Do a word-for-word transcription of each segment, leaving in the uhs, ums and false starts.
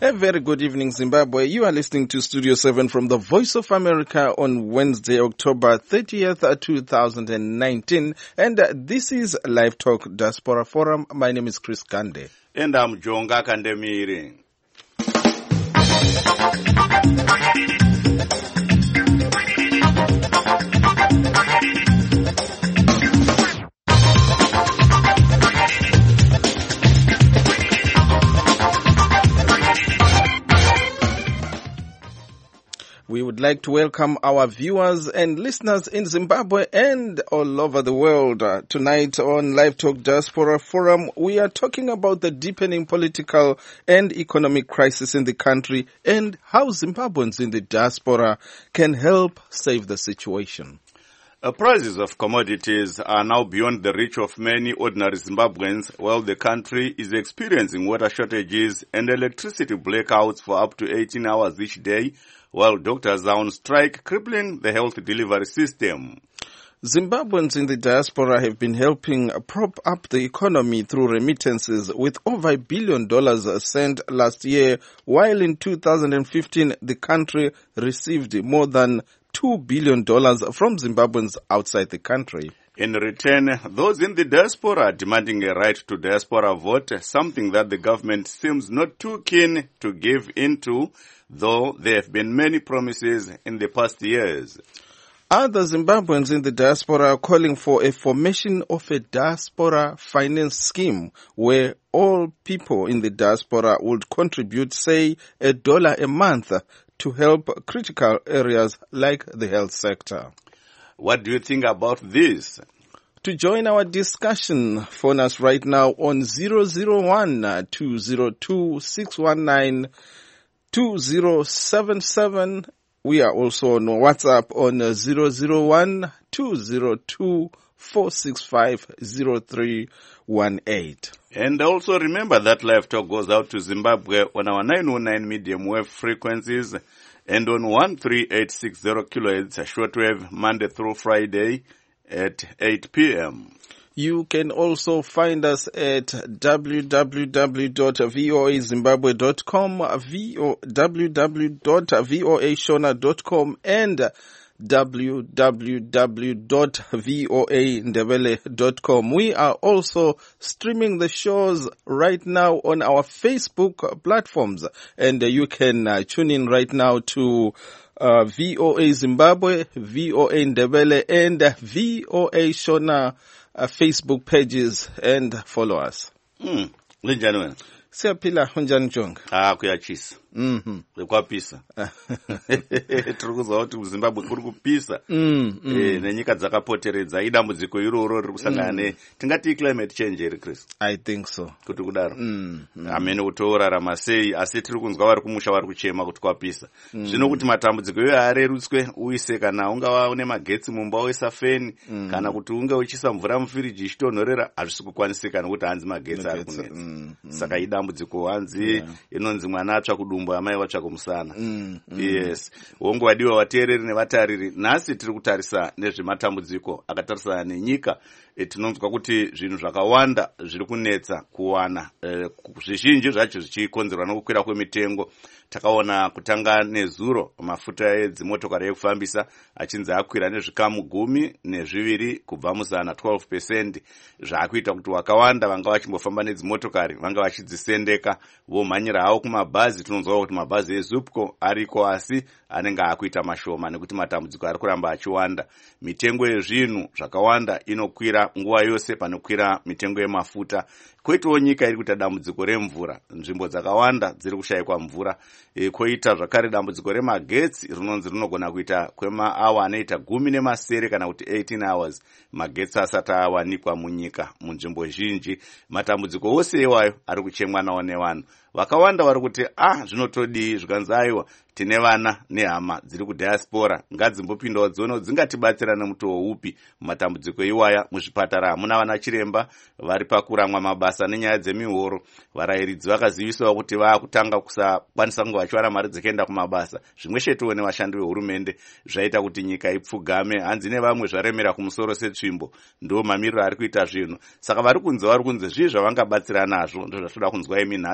A very good evening, Zimbabwe. You are listening to Studio seven from the Voice of America on Wednesday, October thirtieth, two thousand nineteen. And uh, this is Live Talk Diaspora Forum. My name is Chris Kande. And I'm Jonga Kandemiri. We would like to welcome our viewers and listeners in Zimbabwe and all over the world. Uh, tonight on Live Talk Diaspora Forum, we are talking about the deepening political and economic crisis in the country and how Zimbabweans in the diaspora can help save the situation. The prices of commodities are now beyond the reach of many ordinary Zimbabweans, while the country is experiencing water shortages and electricity blackouts for up to eighteen hours each day, while doctors are on strike, crippling the health delivery system. Zimbabweans in the diaspora have been helping prop up the economy through remittances, with over a billion dollars sent last year, while in two thousand fifteen the country received more than two billion dollars from Zimbabweans outside the country. In return, those in the diaspora are demanding a right to diaspora vote, something that the government seems not too keen to give into, though there have been many promises in the past years. Other Zimbabweans in the diaspora are calling for a formation of a diaspora finance scheme where all people in the diaspora would contribute, say, a dollar a month to help critical areas like the health sector. What do you think about this? To join our discussion, phone us right now on zero zero one, two zero two, six one nine, two zero seven seven. We are also on WhatsApp on zero zero one, two zero two, four six five, zero three one eight. And also remember that Live Talk goes out to Zimbabwe on our nine oh nine medium wave frequencies and on one three eight six zero kilohertz shortwave Monday through Friday at eight p.m. You can also find us at w w w dot voa zimbabwe dot com, w w w dot voa shona dot com, and w w w dot voa ndebele dot com. We are also streaming the shows right now on our Facebook platforms, and you can uh, tune in right now to uh, V O A Zimbabwe, V O A Ndebele, and V O A Shona uh, Facebook pages, and follow us. Mm. Linjani. Siyaphila unjani Jonga? Ah, kuyachisa. Mhm. Kwapisa. Tiri kuzwa kuti kuZimbabwe kuri kupisa. Mm, mm. Eh, nenyika dzakapoteredza idambudziko iroro riri kusangana ne tingati climate change iri Chris. I think so. Kuti kudaro. Mm, mm. Amene utorarama sei asi tiri kunzwa vari kumusha vari kuchema kuti kwapisa. Mm. Zvino kuti matambudziko iwo arerutswe uise kana unga une magetsi mumba oisa feni mm. kana kuti unga uchisa mvura mufiriji ichitonhorera hazvisi kukwanisika nekuti hanzi magetsi ari kunetsa. Mm, mm. Saka idambudziko hanzi yeah. Inonzi mwana atsva kudumbu amai vatsva kumusana. Mm, mm. Yes. Wongo wadiwa vateereri nevatariri, nhasi tiri kutarisa nezvematambudziko akatarisana nenyika. E, tinonzwa kuti zvinhu zvakawanda zviri kunetsa kuwana, e, zvizhinji zvacho zvichikonzerwa nokukwira kwemitengo. Takaona kutanga nezuro mafuta edzimotokari ekufambisa achinzi akwira nezvikamu gumi nezviviri kubva muzana twelve percent, zvakuita kuti wakawanda vanga vachimbofamba nedzimotokari vanga vachidzisendeka vomhanyira havo kumabhazi. Tinonzwa kuti mabhazi eZupco ariko asi anenge akuita mashoma nekuti matambudziko ari kuramba achiwanda. Mitengo yezvinhu zvakawanda inokwira nguva yose panokwira mitengo yemafuta. Koitawo nyika iri kuita dambudziko remvura, nzvimbo dzakawanda dziri kushayikwa mvura. E, koita zvakare dambudziko remagetsi rinonzi rinogona kuita kwemaawa anoita gumi nemasere kana kuti eighteen hours magetsi asati awanikwa munyika munzvimbo zhinji. Matambudziko ose iwayo ari kuchemwa nawo nevanhu vakawanda vari kuti ah zvinotodii zvikanzi aiwa tine vana nehama dziri kudiaspora ngadzimbopindawo dzione dzingatibatsira nemutowo upi matambudziko iwaya. Muzvipatara hamuna vana chiremba vari pakuramwa mabasa nenyaya dzemihoro. Varayiridzi vakazivisawo kuti vaakutanga kusakwanisa kunge vachiwana mari dzekuenda kumabasa. Zvimwe chetewo nevashandi vehurumende zvaita kuti nyika ipfugame. Hanzi nevamwe zvaremera kumusoro setsvimbo, ndo mamiriro ari kuita zvinhu. Saka vari kunze vari kunze zvii zvavangabatsira nazvo, ndo zvatoda kunzwa imi nhasi kuti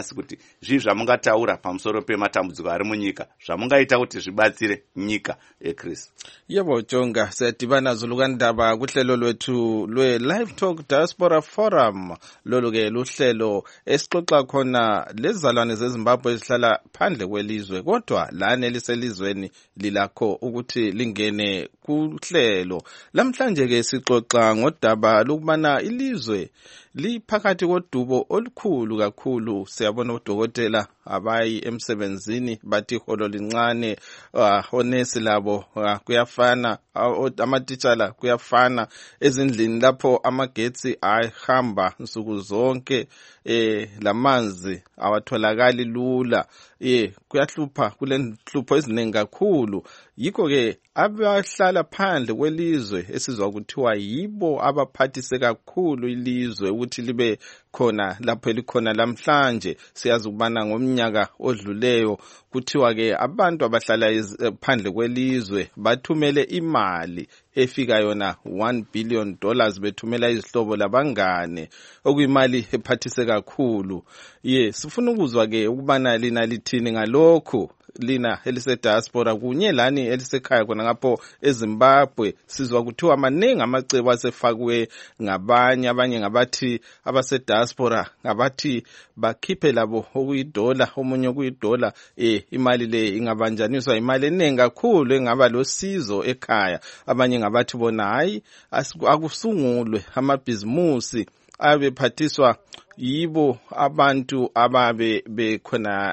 zvii zvamungataura pamusoro pematambudziko ari munyika zvamungaita kuti zvibatsire nyika eChris? Yebo Jonga, siyadibana zulukandaba kuhlelo lwethu lwe-Live Talk Diaspora Forum. Lolu-ke luhlelo esixoxa khona lezizalwane zeZimbabwe ezihlala phandle kwelizwe, kodwa lana eliselizweni lilakho ukuthi lingene kuhlelo. Lamhlanje-ke sixoxa ngodaba lokubana ilizwe liphakathi kodubo olukhulu kakhulu. Siyabona odokotela abayi emsebenzini bathi holo lincane, uh, onesi labo uh, kuyafana, uh, amatitshala kuyafana, ezindlini lapho amagetsi ahamba nsuku zonke, eh lamanzi awatholakali lula, eh kuyahlupha, kulenhlupho eziningi kakhulu. Yikho ke abahlala phandle kwelizwe esizwa kuthiwa yibo abaphathise kakhulu ilizwe ukuthi libe khona lapho elikhona lamhlanje. Siyazi ukubana ngomnyaka odluleyo kuthiwa ke abantu abahlala phandle kwelizwe bathumele imali efika yona one billion dollars, bethumela izihlobo labangane, okuyimali ephathise kakhulu. Ye sifuna ukuzwa ke ukubana lina lithini ngalokho, lina elise diaspora kunye lani elisekhaya khona ngapho eZimbabwe. Sizwa kuthiwa maningi amacebo asefakwe ngabanye, abanye ngabathi abase diaspora ngabathi bakhiphe labo okuyidola, omunye okuyidola, eh imali le ingabanjaniswa imali eningi kakhulu engaba losizo ekhaya. Abanye ngabathi bona hayi akusungulwe amabhizimusi abephathiswa yibo abantu ababe bekhona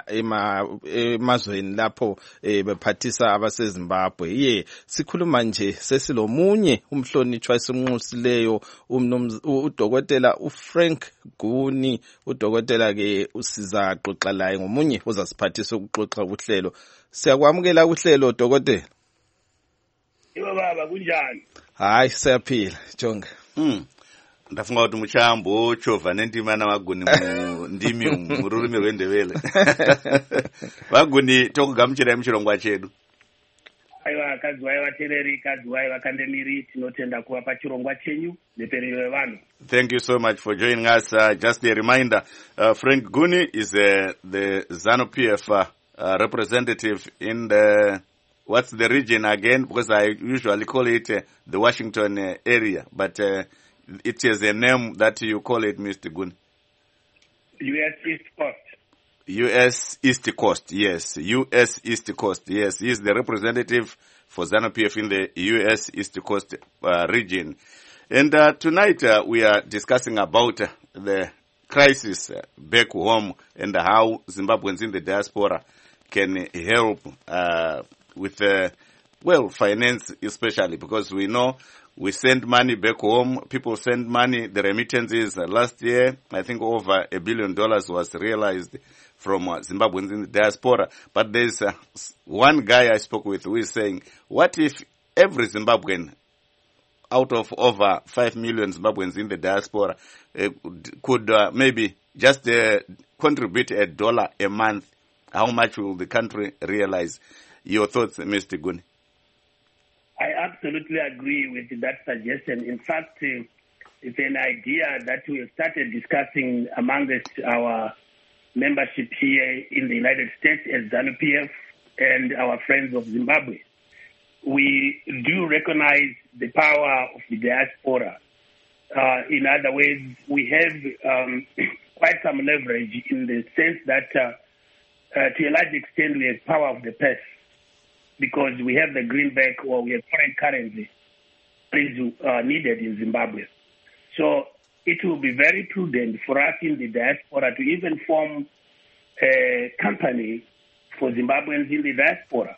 emazweni lapho bephathisa abaseZimbabwe. Ye sikhuluma nje sesilomunye umhlonitshwa esimnqusileyo, udokotela uFrank Guni. Udokotela ke usiza xoxa laye ngomunye ozasiphathisa ukuxoxa kuhlelo. Siyakwamukela kuhlelo dokotela. Yebo baba, kunjani? Hayi siyaphila Jonga. Mm. Ndafunga kuti muchambo chovha nendima naVaguni ndimi mururimi rwendebele. Vaguni tokugamuchirai muchirongwa chedu. Aiwa akadziwai vatereri, kadziwai vakandemiri, tinotenda kuva pachirongwa chenyu neperero yevanhu. Thank you so much for joining us. Uh, just a reminder, uh, Frank Guni is uh, the ZANU-P F uh, uh, representative in the, what's the region again? Because I usually call it uh, the Washington uh, area, but uh, it is a name that you call it, Mister Guni. U S East Coast. U S East Coast, yes. U S East Coast, yes. He is the representative for ZANU-P F in the U S East Coast uh, region. And uh, tonight uh, we are discussing about uh, the crisis uh, back home and how Zimbabweans in the diaspora can help uh, with, uh, well, finance especially, because we know we send money back home. People send money. The remittances uh, last year, I think over a billion dollars was realized from uh, Zimbabweans in the diaspora. But there's uh, one guy I spoke with who is saying, what if every Zimbabwean out of over five million Zimbabweans in the diaspora uh, could uh, maybe just uh, contribute a dollar a month? How much will the country realize? Your thoughts, Mister Guni? I absolutely agree with that suggestion. In fact, uh, it's an idea that we have started discussing amongst our membership here in the United States as ZANU-P F and our friends of Zimbabwe. We do recognize the power of the diaspora. Uh, in other words, we have um, quite some leverage in the sense that uh, uh, to a large extent we have power of the purse, because we have the greenback or we have foreign currency that is uh, needed in Zimbabwe. So it will be very prudent for us in the diaspora to even form a company for Zimbabweans in the diaspora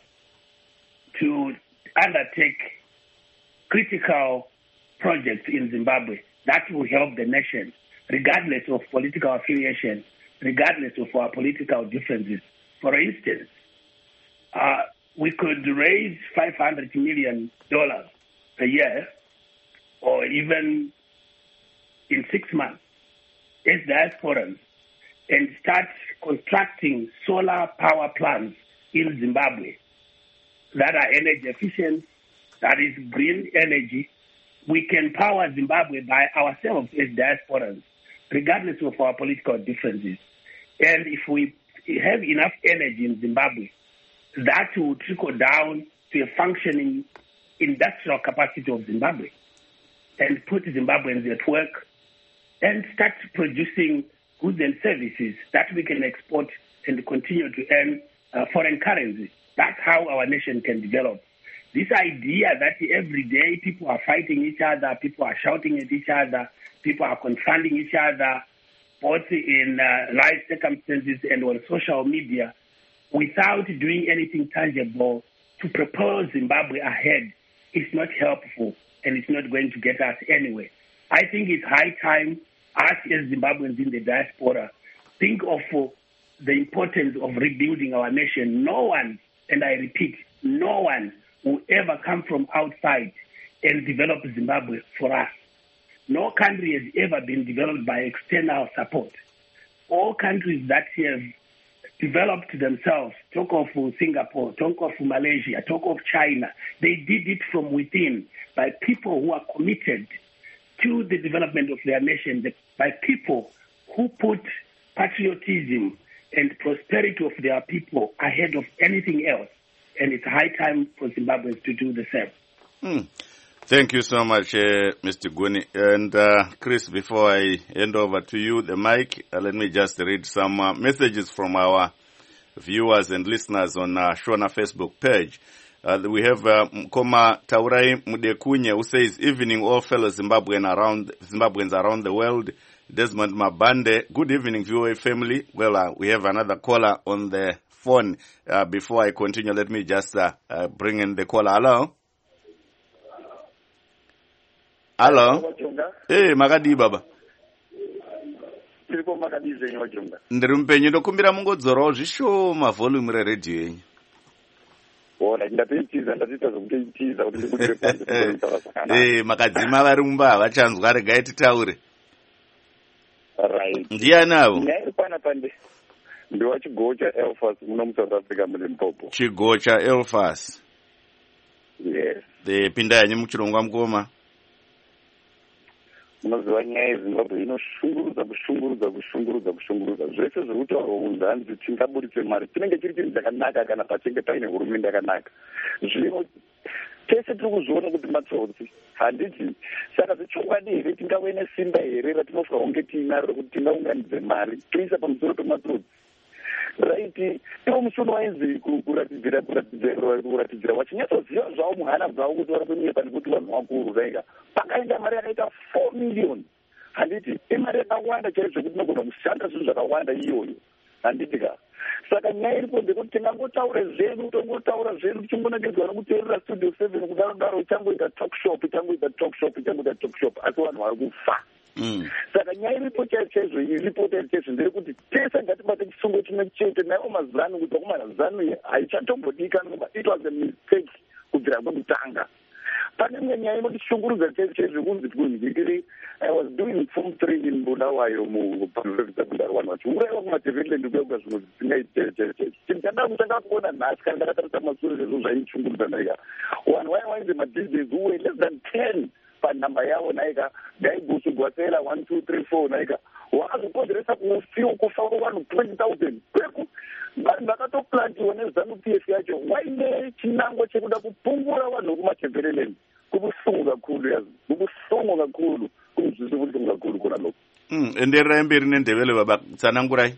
to undertake critical projects in Zimbabwe that will help the nation, regardless of political affiliation, regardless of our political differences. For instance, uh, we could raise five hundred million dollars a year, or even in six months, as diasporans, and start constructing solar power plants in Zimbabwe that are energy efficient, that is green energy. We can power Zimbabwe by ourselves as diasporans, regardless of our political differences. And if we have enough energy in Zimbabwe that will trickle down to a functioning industrial capacity of Zimbabwe and put Zimbabweans at work and start producing goods and services that we can export and continue to earn uh, foreign currency. That's how our nation can develop. This idea that every day people are fighting each other, people are shouting at each other, people are confronting each other, both in uh, live circumstances and on social media, without doing anything tangible to propel Zimbabwe ahead, is not helpful and it's not going to get us anywhere. I think it's high time us as Zimbabweans in the diaspora think of uh, the importance of rebuilding our nation. No one, and I repeat, no one will ever come from outside and develop Zimbabwe for us. No country has ever been developed by external support. All countries that have developed themselves, talk of Singapore, talk of Malaysia, talk of China, they did it from within by people who are committed to the development of their nation, by people who put patriotism and prosperity of their people ahead of anything else. And it's high time for Zimbabweans to do the same. Hmm. Thank you so much, uh, Mister Guni. And uh, Chris, before I hand over to you the mic, uh, let me just read some uh, messages from our viewers and listeners on uh, Shona Facebook page. Uh, we have uh, Mkoma Taurai Mudekunye, who says, evening all fellow Zimbabwean around, Zimbabweans around the world. Desmond Mabande, good evening, V O A family. Well, uh, we have another caller on the phone. Uh, before I continue, let me just uh, uh, bring in the caller. Hello? Hello? Hey, Magadi Baba. Ndiri mpenyu ndokumbira mungodzorowo zvishoma volume reredio yenyu. Eh, makadzima vari mumba havachanzwa, regai titaure. Ndiani avo? Ndiwa chigo cha Elfas muno muSouth Africa muLimpopo. Chigo cha Elfas. Yes. De pinda yanyu muchirongwa mukoma. Munoziva nyaya yeZimbabwe inoshungurudza kushungurudza kushungurudza kushungurudza zvese zviri kutaurwa kunzanzi kuti tingaburitse mari tinenge tiri chinhu chakanaka kana pachinge paine hurumende yakanaka. Zvino tese tiri kuzviona kuti matsotsi handiti saka zvichokwadi here tingave nesimba here ratinosvika kunge tiinaro rekuti tingaunganidze mari toisa pamusoro pematsotsi. Raiti ivo mushono wainzi kuratidzira kuratidzira wachinyatsoziva zvavo muhana bvavo kuti vari kunyepa nekuti vanhu vakuru raika pakaenda mari yakaita four million. Handiti imari yakawanda chaizvo zvekuti tinogona kushanda zvinhu zvakawanda iyoyo. Handiti ka saka nyaya iripo ndekuti tingangotaura zvedu tongotaura zvedu tichimbonakidzwa nokuteerera studio seven kudaro daro ichangoita talk shop ichangoita talk shop ichangoita talk shop asi vanhu vari kufa. Saka nyaya iripo chaizvo iripo chaizvo ndeyekuti tese ngatibate chisungo chimwe chete naivo mazanu kuti vakomana zanu haichatombodika nokuba it was a mistake kubvira kwekutanga. Pane imwe nyaya inotishungurudza chaizvo kunzi kunzikiri I was doing form three in Bulawayo muPanovekuzakudaro vanhu vachiuraiwa kumaTheveland kuya zvimwe zvisingaite chaizvo. Chinhu chandada kutanga kuona nhasi kana ndakatarisa mashure zvezvo zvaishungurudza ndaika vanhu vaya vainzi madj Js who were less than ten panhamba yavo naika Gaibusu Gwasela one two three four naika wakazokonzeresa kufiwa kufa kwevanhu twenty thousand kweku vanhu vakatoplantiwa nezanu P F yacho waine chinango chekuda kupungura vanhu kumaTheveland. Kubuhlungu kakhulu yazi kubuhlungu kakhulu kunzwisa ubuhlungu kakhulu khona lokho. Mm enderai mberi nendebele baba tsanangurai.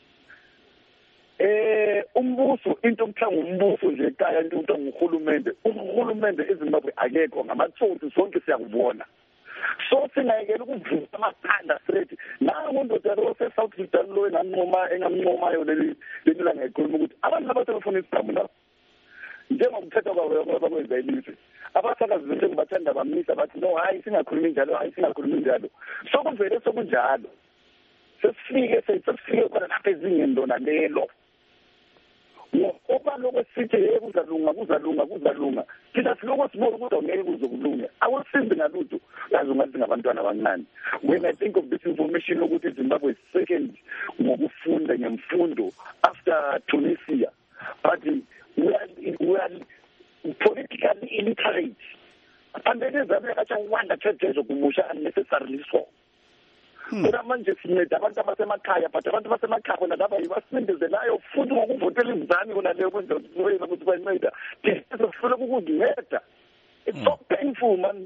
Eh umbuso into mhlanga umbuso nje ekhaya into ukuthi nguhulumende uhulumende eZimbabwe akekho ngamatsotsi sonke siyakubona. So singayekela ukuvula amakhanda straight nangu ndoda rose South Sudan lo enganqoma engamnqomayo leli leli la ngekhuluma ukuthi abantu abaselefoni isibhamu la njengokuthetha kwabo bakwenza ilizwe abathakazi bethu bathanda bamisa bathi no hayi singakhulumi njalo hayi singakhulumi njalo sokuvele sokunjalo sesifike sesifike khona lapha ezingeni lona lelo ngoba lokho sithi hey kuzalunga kuzalunga kuzalunga thina siloko sibona ukuthi angeke kuzokulunga awusimbi ngalutho yazi ungathi ngabantwana abancane. When I think of this information ukuthi Zimbabwe second ngokufunda ngemfundo after Tunisia but we are, we are politically illiterate. And then there's a wonder churches of Musha unnecessarily so. Bona manje sinceda abantu abasemakhaya but abantu abasemakhaya bona laba yibasindezelayo futhi ngokuvotela imizani kona leyo kwenza ukuthi bayinceda sizofuna ukukunceda. It's so painful, man.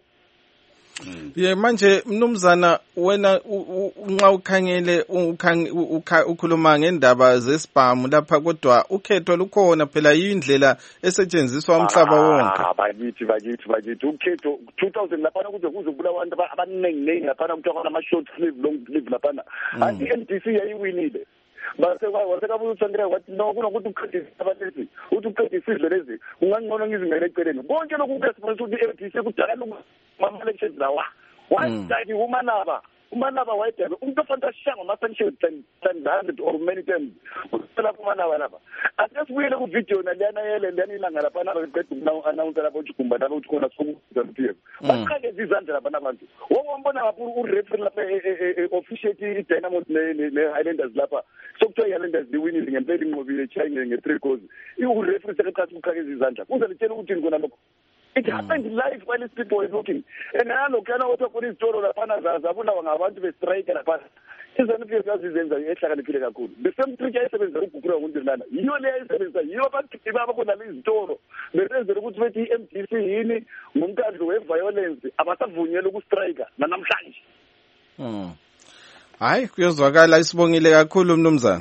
Ye manje mnumzana wena nxa ukhangele ukhuluma ngendaba zesibhamu lapha kodwa ukhetho lukhona phela indlela esetshenziswa umhlaba wonke. Ah bakithi bakithi bakithi ukhetho two thousand lapha kuze kuzobula abantu abaningi ningi lapha kuthiwa ama short sleeve long sleeve lapha. Athi M D C yayiwinile. Base waseka buthondela wathi no kunokuthi uqedise abalezi uthi uqedise izwe lezi ungangcono ngizimele eceleni konke lokhu kuyasifundisa ukuthi M D C kudala mama elections lawa wayidaki umanaba umanaba wayidaki umuntu ofanele ashanga ama-sanctions ten hundred or many times usela kumanaba lapha asesibuyele ku video naliyana yele liyana ilanga lapha naba beqeda uku-announce lapha uJugumba lapha uthi khona soku-P F baqhakeza izandla lapha nabantu wowombona ngapha ureferee lapha officiate i-Dynamos ne-Highlanders lapha sokuthiwa i-Highlanders liwinile ngempela inqobile echayile nge-three goals ureferee sekaqhathi ukuqhakeza izandla kuze litshela ukuthi ngikona lokho. It happened live while these people were looking. And I know kana otha khona izitolo lapha zabulawa ngabantu be-strike lapha. Izona izinto ezazizenza ehlakaniphile kakhulu. The same trick ayisebenza ukugugura ngoNdilana. Yiyo le ayisebenza yiyo abantu babakhona lezitolo. Besenzela ukuthi bethi i-M D C yini ngumkhandlu we-violence abasavunyelwa ukustrike namhlanje. Mhm. Hayi kuyozwakala isibongile kakhulu mnumzana.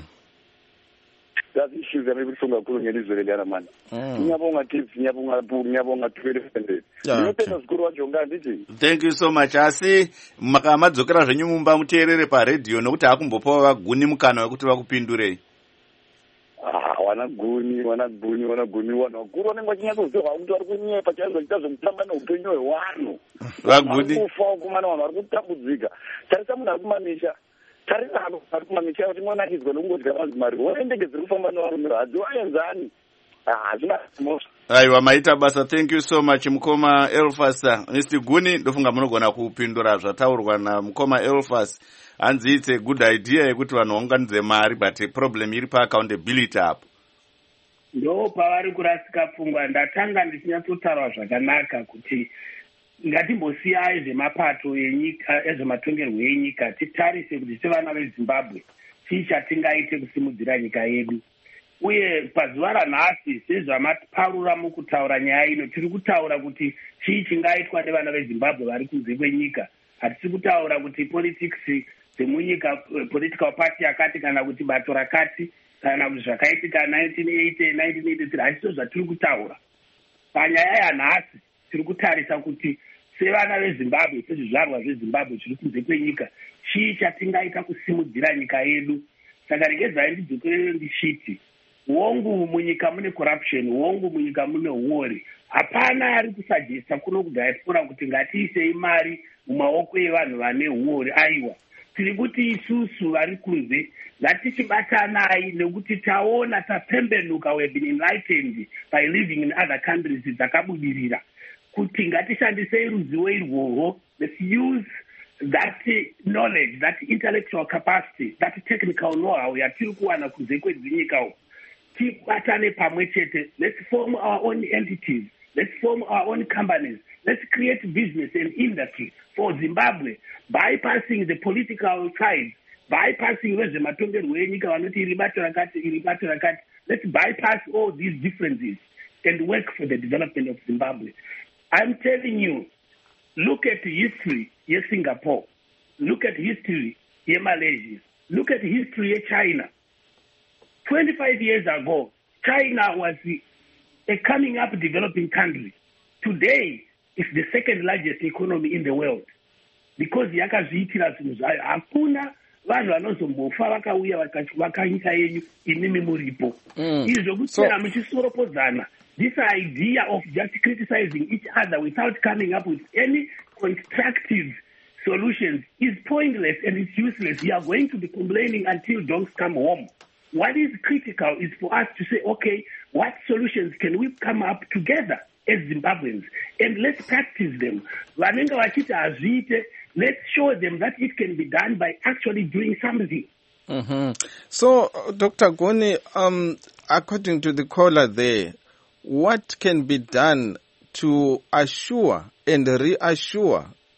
That's issues that maybe some kakhulu ngelizwe leliyana manje. Ngiyabonga kids ngiyabonga bu ngiyabonga twelve. Ngiyopenda sikuru wajonga ndithi. Thank you so much. Asi makamadzokera zvenyu mumba muteerere pa radio nokuti akumbopa vaguni mukana wekuti vakupindurei. Ah wana guni wana guni wana guni wana wakuru wanenge vachinyatsozirwa kuti vari kunyepa chaizvo chitazomutamba neupenyu hwevanhu. Vaguni. Kufa kumana vanhu vari kutambudzika. Tarisa munhu ari kumamisha. Tarisa ari kumamisha kuti mwana achizwa nokungodya mazimari. Wona ndege dziri kufamba nevarume hadziwaenzani. Ah zvina mosa. Aiwa maita basa. Thank you so much mukoma Elfas. Mister Guni ndofunga munogona kupindura zvataurwa namukoma Elfas. Hanzi it's a good idea yekuti vanhu vaunganidze mari but problem iri pa accountability apo. Ndo pavari kurasika pfungwa ndatanga ndichinyatsotara zvakanaka kuti ngatimbosiyai zvemapato enyika ezvematongerwo enyika titarise kuti sevana veZimbabwe chii chatingaite kusimudzira nyika yedu. Uye pazuva ranhasi sezvamaparura mukutaura nyaya ino tiri kutaura kuti chii chingaitwa nevana veZimbabwe vari kunze kwenyika. Hatisi kutaura kuti politics dzemunyika political party yakati kana kuti bato rakati kana kuti zvakaitika nineteen eighty nineteen eighty-three hazvo zvatiri kutaura. Panyaya yanhasi tiri kutarisa kuti sevana veZimbabwe sezvizvarwa zveZimbabwe zviri kunze kwenyika chii chatingaita kusimudzira nyika yedu. Saka regedzai ndidzokerere ndichiti wongu munyika mune corruption, wongu munyika mune uori. Hapana ari kusajesta kuno kudiaspora kuti ngatiisei mari mumaoko evanhu vane uori. Aiwa tiri kuti isusu vari kunze ngatichibatanai nekuti taona tapembenuka, we have been enlightened by living in other countries dzakabudirira, kuti ngatishandisei ruzivo irworwo. Let's use that knowledge, that intellectual capacity, that technical know-how yatiri kuwana kunze kwedzinyika uko. Tibatane pamwe chete. Let's form our own entities. Let's form our own companies. Let's create business and industry for Zimbabwe, bypassing the political side, bypassing vezvematongerwo enyika vanoti iri bato rakati iri bato rakati. Let's bypass all these differences and work for the development of Zimbabwe. I'm telling you, look at history in Singapore. Look at history in Malaysia. Look at history in China. twenty-five years ago, China was a coming up developing country. Today, it's the second largest economy in the world. Because yakazviitira zvinhu zvayo. Hakuna vanhu vanozombofa vakauya vakanyika yenyu imimi muripo. Izvo kutera muchisoropodzana. This idea of just criticizing each other without coming up with any constructive solutions is pointless and it's useless. You are going to be complaining until dogs come home. What is critical is for us to say, okay, what solutions can we come up together as Zimbabweans? And let's practice them. Let's show them that it can be done by actually doing something. Mm-hmm. So, uh, Doctor Guni, um, according to the caller there, what can be done to assure and reassure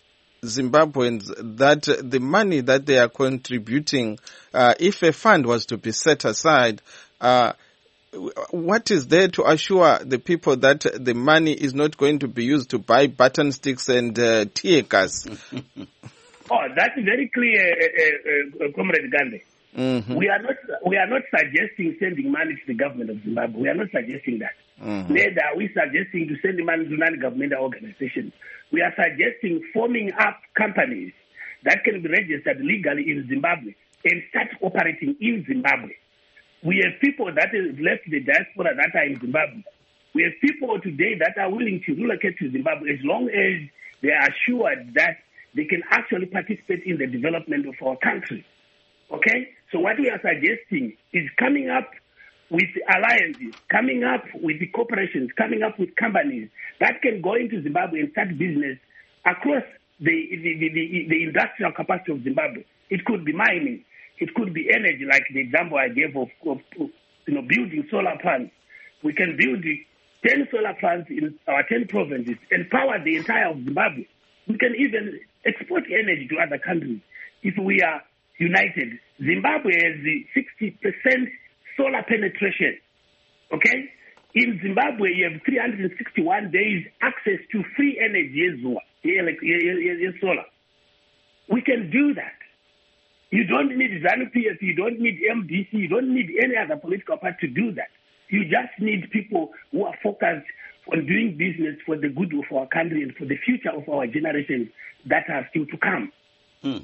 Zimbabweans that the money that they are contributing, uh, if a fund was to be set aside, uh, what is there to assure the people that the money is not going to be used to buy button sticks and uh, tear gas? Oh, that's very clear, uh, uh, uh, Comrade Gandhi. Mm-hmm. We are not we are not suggesting sending money to the government of Zimbabwe. We are not suggesting that. Mm-hmm. Neither are we suggesting to send money to non-governmental organizations. We are suggesting forming up companies that can be registered legally in Zimbabwe and start operating in Zimbabwe. We have people that have left the diaspora that are in Zimbabwe. We have people today that are willing to relocate to Zimbabwe as long as they are assured that they can actually participate in the development of our country. Okay? So what we are suggesting is coming up with alliances, coming up with the corporations, coming up with companies that can go into Zimbabwe and start business across the, the, the, the, the industrial capacity of Zimbabwe. It could be mining. It could be energy, like the example I gave of, of you know, building solar plants. We can build ten solar plants in our ten provinces and power the entire of Zimbabwe. We can even export energy to other countries if we are united. Zimbabwe has the sixty percent solar penetration. Okay? In Zimbabwe, you have three hundred sixty-one days access to free energy as solar. We can do that. You don't need ZANU-P F, you don't need M D C, you don't need any other political party to do that. You just need people who are focused on doing business for the good of our country and for the future of our generations that are still to come. Hmm.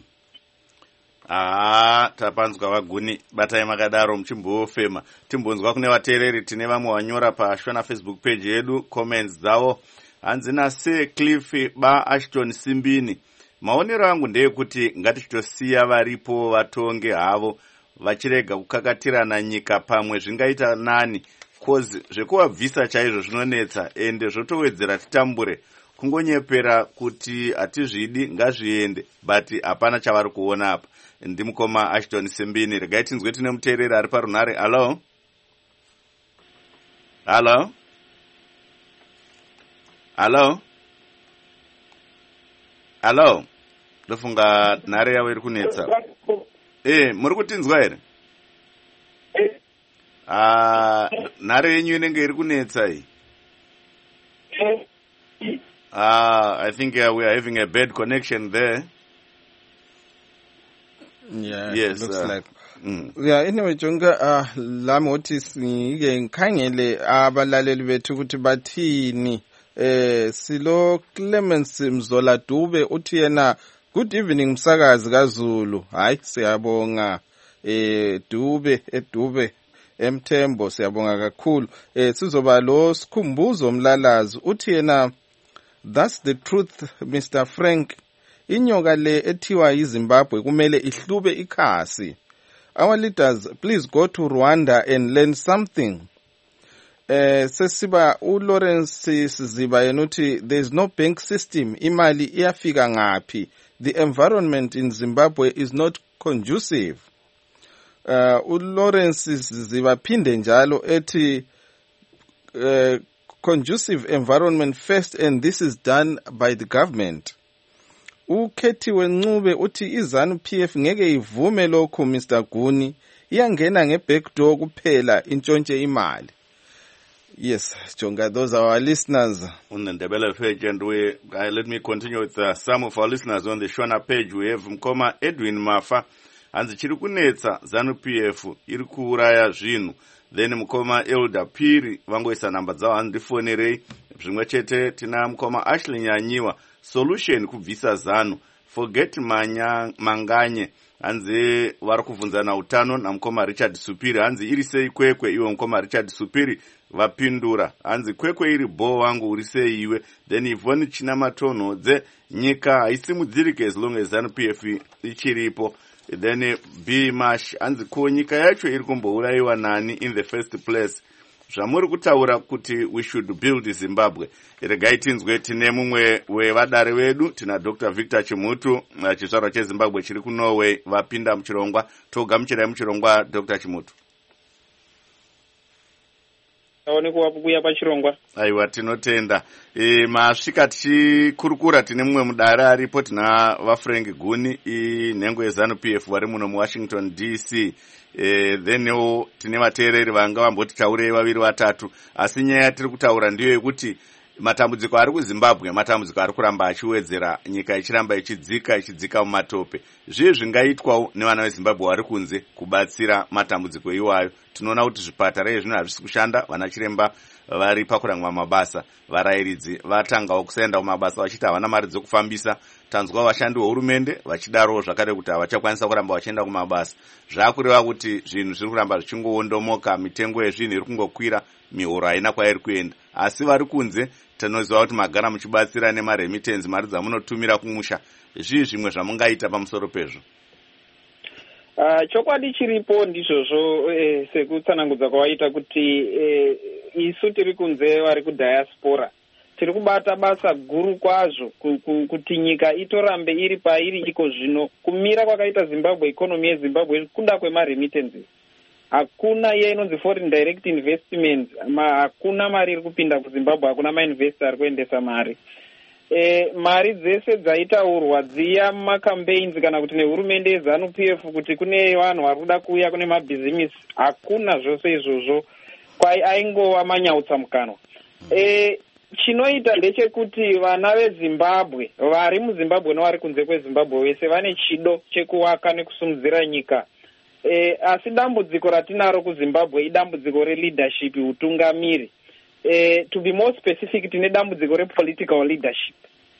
Ah, tapanzwa vaguni batai makadaro muchimbofema timbonzwa kune vateereri tine vamwe vanyora pashona Facebook page yedu comments dzavo. Hanzi nase Cliff ba Ashton Simbini, maonero angu ndeyekuti ngatichitosiya varipo vatonge havo vachirega kukakatirana nyika pamwe zvingaita nani, cause zvekuvabvisa chaizvo zvinonetsa ende zvotowedzera titambure kungonyepera kuti hatizvidi ngazviende, but hapana chavari kuona apa. Ndimukoma Ashton Simbini. Regai tinzwe tine muteereri ari parunare. Hello? Hello? Hello? Hello? Ndofunga nhare yavo iri kunetsa. Eh, muri kutinzwa here? Ah, nhare yenyu inenge iri kunetsa iyi. Ah, I think uh, we are having a bad connection there. Yeah, yes, looks uh, like. Mm. Yeah, anyway, Jonga, uh, lami uthi ngike ngikhangele abalaleli bethu ukuthi bathini. Eh, silo Clemens Mzola Dube uthi yena, good evening msakazi kaZulu. Hayi siyabonga. Eh, Dube, eDube. Emthembo siyabonga kakhulu. Eh, sizoba lo Sikhumbuzo Mlalazi uthi yena, that's the truth, Mister Frank. Inyoka le ethiwa yiZimbabwe kumele ihlube ikhasi. Our leaders, please go to Rwanda and learn something. Eh, sesiba uLawrence Siziba yenuthi there is no bank system, imali iyafika ngaphi. The environment in Zimbabwe is not conducive. Uh, uLawrence Siziba phinde njalo ethi uh, conducive environment first, and this is done by the government. Ukhethiwe Ncube uthi iZANU-P F ngeke ivume lokho Mister Guni, iyangena ngeback door kuphela intshontshe imali. Yes, Jonga, those are our listeners on the Ndebele page, and we uh, let me continue with uh, some of our listeners on the Shona page. We have Mkoma Edwin Mafa, and the Chirukunetsa ZANU-P F iri kuuraya zvinhu. Then Mkoma Elder Piri vangoisa namba dzavo handifonerei. Zvimwe chete tina Mkoma Ashley Nyanyiwa, solution kubvisa ZANU, forget manya, manganye. Hanzi vari kubvunzana utano naMukoma Richard Supiri. Hanzi iri sei kwekwe iwe Mukoma Richard Supiri? Vapindura. Hanzi kwekwe iri bo wangu uri sei iwe? Then Ivoni Chinamatonhodze, nyika haisi mudzirike as long as ZANU-P F ichiripo. Then B Mash, hanzi ko nyika yacho iri kumbouraiwa nani in the first place? Zvamuri kutaura kuti we should build Zimbabwe. Regai tinzwe tine mumwe wevadare vedu, tina Doctor Victor Chimutu, chizvarwa cheZimbabwe chiri kuNorway, vapinda muchirongwa. Togamuchirai muchirongwa Doctor Chimutu. aone kuwapukuya pachirongwa. Aiwa, tinotenda. E, masvika tichikurukura tine mumwe mudare aripo, tina vaFrank Guni inhengo yeZanu P F vari muno muWashington D C. E, theneo tine vateereri vanga vamboti taurei vaviri vatatu, asi nyaya tiri kutaura ndiyo yekuti matambudziko ari kuZimbabwe matambudziko ari kuramba achiwedzera, nyika ichiramba ichidzika ichidzika mumatope. Zviye zvingaitwawo nevana veZimbabwe vari kunze kubatsira matambudziko iwayo. Tinoona kuti zvipatara izvi hazvisi kushanda, vana chiremba vari pakurangwa mabasa, varayiridzi vatangawo kusaenda kumabasa vachiti havana mari dzokufambisa. Tanzwa vashandi vehurumende vachidaro zvakare kuti havachakwanisa kuramba vachienda kumabasa. Zvakureva kuti zvinhu zviri kuramba zvichingoondomoka, mitengo yezvinhu iri kungokwira, mihoro haina kwairi kuenda. Asi vari kunze tinoziva kuti magara muchibatsira nemaremittance, mari dzamunotumira kumusha. Zvii zvimwe zvamungaita pamusoro pezvo? Uh, chokwadi chiripo ndizvozvo eh, sekutsanangudza kwawaita kuti eh, isu tiri kunze vari kudiaspora tiri kubata basa guru kwazvo kuti nyika itorambe iri pairi iko zvino. Kumira kwakaita Zimbabwe, economy yeZimbabwe kuda kwemaremittances. Hakuna iye inonzi foreign direct investment, ma, hakuna mari iri kupinda kuZimbabwe, hakuna mainvestor ari kuendesa mari. E, mari dzese dzaitaurwa dziya mumacampaigns kana kuti nehurumende yeZanu P F kuti kune vanhu vari kuda kuuya kune mabhizinisi, hakuna zvose izvozvo, kwai aingova manyautsa mukanwa. E, chinoita ndechekuti vana veZimbabwe vari muZimbabwe nevari kunze kweZimbabwe vese vane chido chekuwaka nekusimudzira nyika. E, asi dambudziko ratinaro kuZimbabwe idambudziko releadership, utungamiri. E, to be more specific, tine dambudziko repolitical leadership.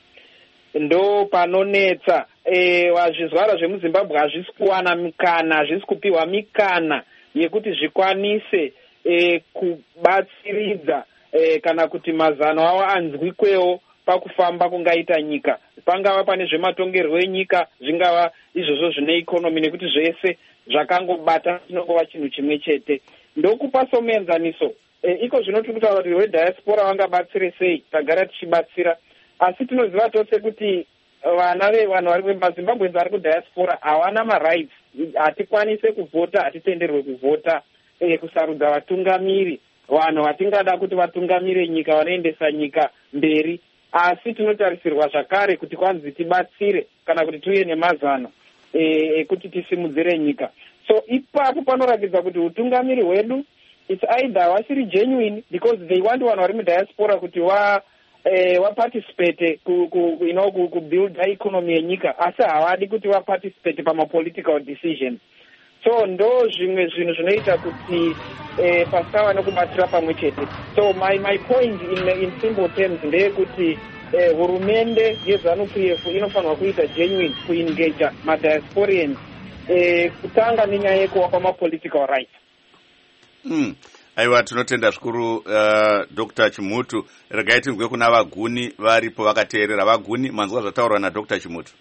Ndo panonetsa. E, zvizvarwa zvemuZimbabwe hazvisi kuwana mikana, hazvisi kupiwa mikana yekuti zvikwanise e, kubatsiridza e, kana kuti mazano avo anzwikwewo pakufamba kungaita nyika. Pangava pane zvematongerwo enyika, zvingava izvozvo zvine ikonomi, nekuti zvese zvakangobata chinongova chinhu chimwe chete. Ndokupa somuenzaniso. E, iko zvinoti kutaura kuti vediaspora vangabatsire sei, tagara tichibatsira. Asi tinoziva tose kuti vana vevanhu vari kuZimbabwe vari kudiaspora hawana marights, hatikwanise kuvhota, hatitenderwe kuvhota, e, kusarudza vatungamiri, vanhu vatingada kuti vatungamire nyika, vanoendesa nyika mberi. Asi tinotarisirwa zvakare kuti kwanzi tibatsire kana kuti tuye nemazano ekuti e, tisimudzire nyika. So ipapo panoratidza kuti utungamiri hwedu it's either wasiri genuine because they want vanhu vari mudiaspora kuti wa eh, waparticipate ku, ku, you know, ku, ku build economy yenyika, asi havadi kuti waparticipate pama-political decisions. So ndo zvimwe zvinhu zvinoita kuti eh, pasava nekubatsira pamwe chete. So my, my point in, in simple terms ndeyekuti eh, hurumende yeZanu P F inofanirwa kuita genuine kuengage madiasporians eh, kutanga nenyaya yekuwapa ma-political rights. Mm. Aiwa, tinotenda zvikuru uh, Doctor Chimutu. Regai tinzwe kuna vaguni varipo vakateerera. Vaguni, manzwa zvataurwa naDoctor Chimutu?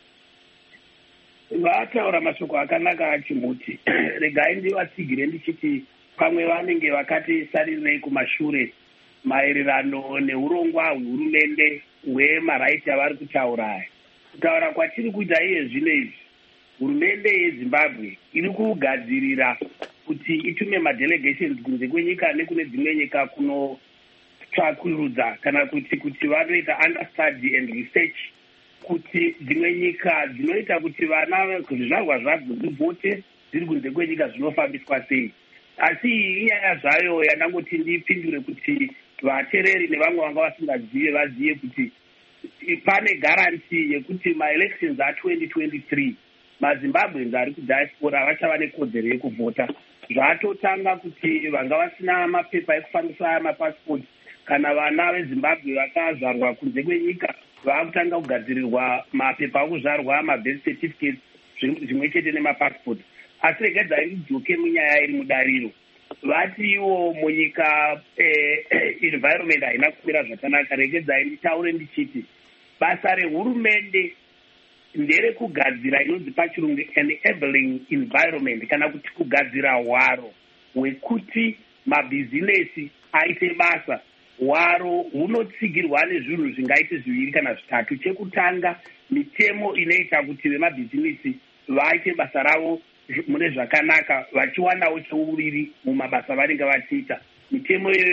Vataura mashoko akanaka aChimuti. Regai ndivatsigire ndichiti pamwe vanenge vakati sarirei kumashure maererano neurongwa hwehurumende hwemaraiti avari kutaura. Kutaura kwatiri kuita iye zvino izvi, hurumende yeZimbabwe iri kugadzirira kuti itume madelegations kunze kwenyika nekune dzimwe nyika kunotsvakurudza kana kuti kuti vanoita understudy and research kuti dzimwe nyika dzinoita kuti vana zvizvarwa zvadzo zvivhote dziri kunze kwenyika zvinofambiswa sei. Asi iyi inyaya zvayo yanangoti ndipindure kuti vateereri nevamwe vanga vasingazive vazive kuti pane garanti yekuti maelections a2023 maZimbabweans ari kudiaspora vachava nekodzero yekuvhota. Zvatotanga kuti vanga vasina mapepa ekufambisa aya mapasipoti kana vana veZimbabwe vakazvarwa kunze kwenyika vakutanga kugadzirirwa mapepa okuzvarwa, mabirth certificates, zvimwe chete nemapasipoti. Asi regedzai ndidzoke munyaya iri mudariro. Vatiwo munyika eh, environment haina kumira zvakanaka. Regedzai nditaure ndichiti basa rehurumende ndere kugadzira inonzi pachirungu enabling environment, kana kuti kugadzira hwaro hwekuti mabhizinesi aite basa. Hwaro hunotsigirwa nezvinhu zvingaite zviviri kana zvitatu. Chekutanga, mitemo inoita kuti vemabhizinesi vaite basa ravo mune zvakanaka, vachiwanawo cheuviri mumabasa vanenge vachiita. Mitemo iyoyo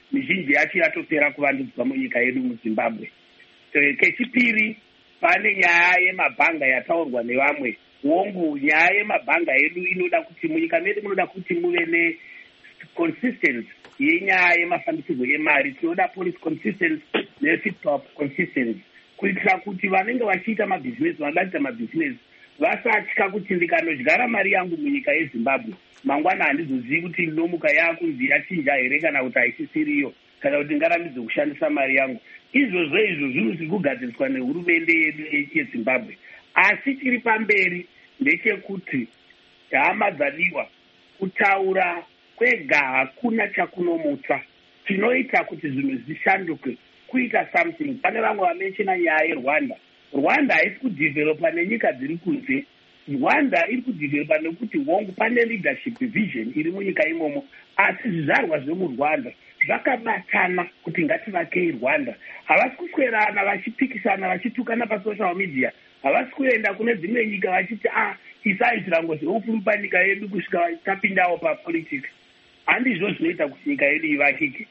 mizhinji yacho yatopera kuvandudzwa munyika yedu muzimbabwe. Kechipiri, pane nyaya yemabhanga yataurwa nevamwe. Wongu, nyaya yemabhanga yedu inoda kuti munyika medu munoda kuti muve neconsistency yenyaya yemafambisirwo emari. Tinoda policy consistency nefiscal consistency kuitira kuti vanenge vachiita mabhizinesi, vanoda kuita mabhizinesi, vasatya kuti ndikanodyara mari yangu munyika yezimbabwe mangwana handizozivi kuti nomuka yakunzi yachinja here kana kuti haisisiriyo, kana kuti ngaramidze kushandisa mari yangu. Izvozvo izvo zvinhu kugadziriswa nehurumende yedu yezimbabwe. Asi tiri pamberi ndechekuti hama dzadiwa, kutaura kwega hakuna chakunomutsa. Tinoita kuti zvinhu zvishanduke, kuita something. Pane vamwe vamenshina nyaya yerwanda. Rwanda haisi kudhivhelopa nenyika dziri kunze. Rwanda iri kudhivhelopa nekuti hongu pane leadership vision iri munyika imomo, asi zvizvarwa zvemurwanda zvakabatana kuti ngativakei Rwanda. Havasi kuswerana vachipikisana vachitukana pasocial media. Havasi kuenda kune dzimwe nyika vachiti ah isai zvirango zveupfumi panyika yedu kusvika tapindawo papolitics. Handizvo zvinoita kuti nyika yedu ivakike.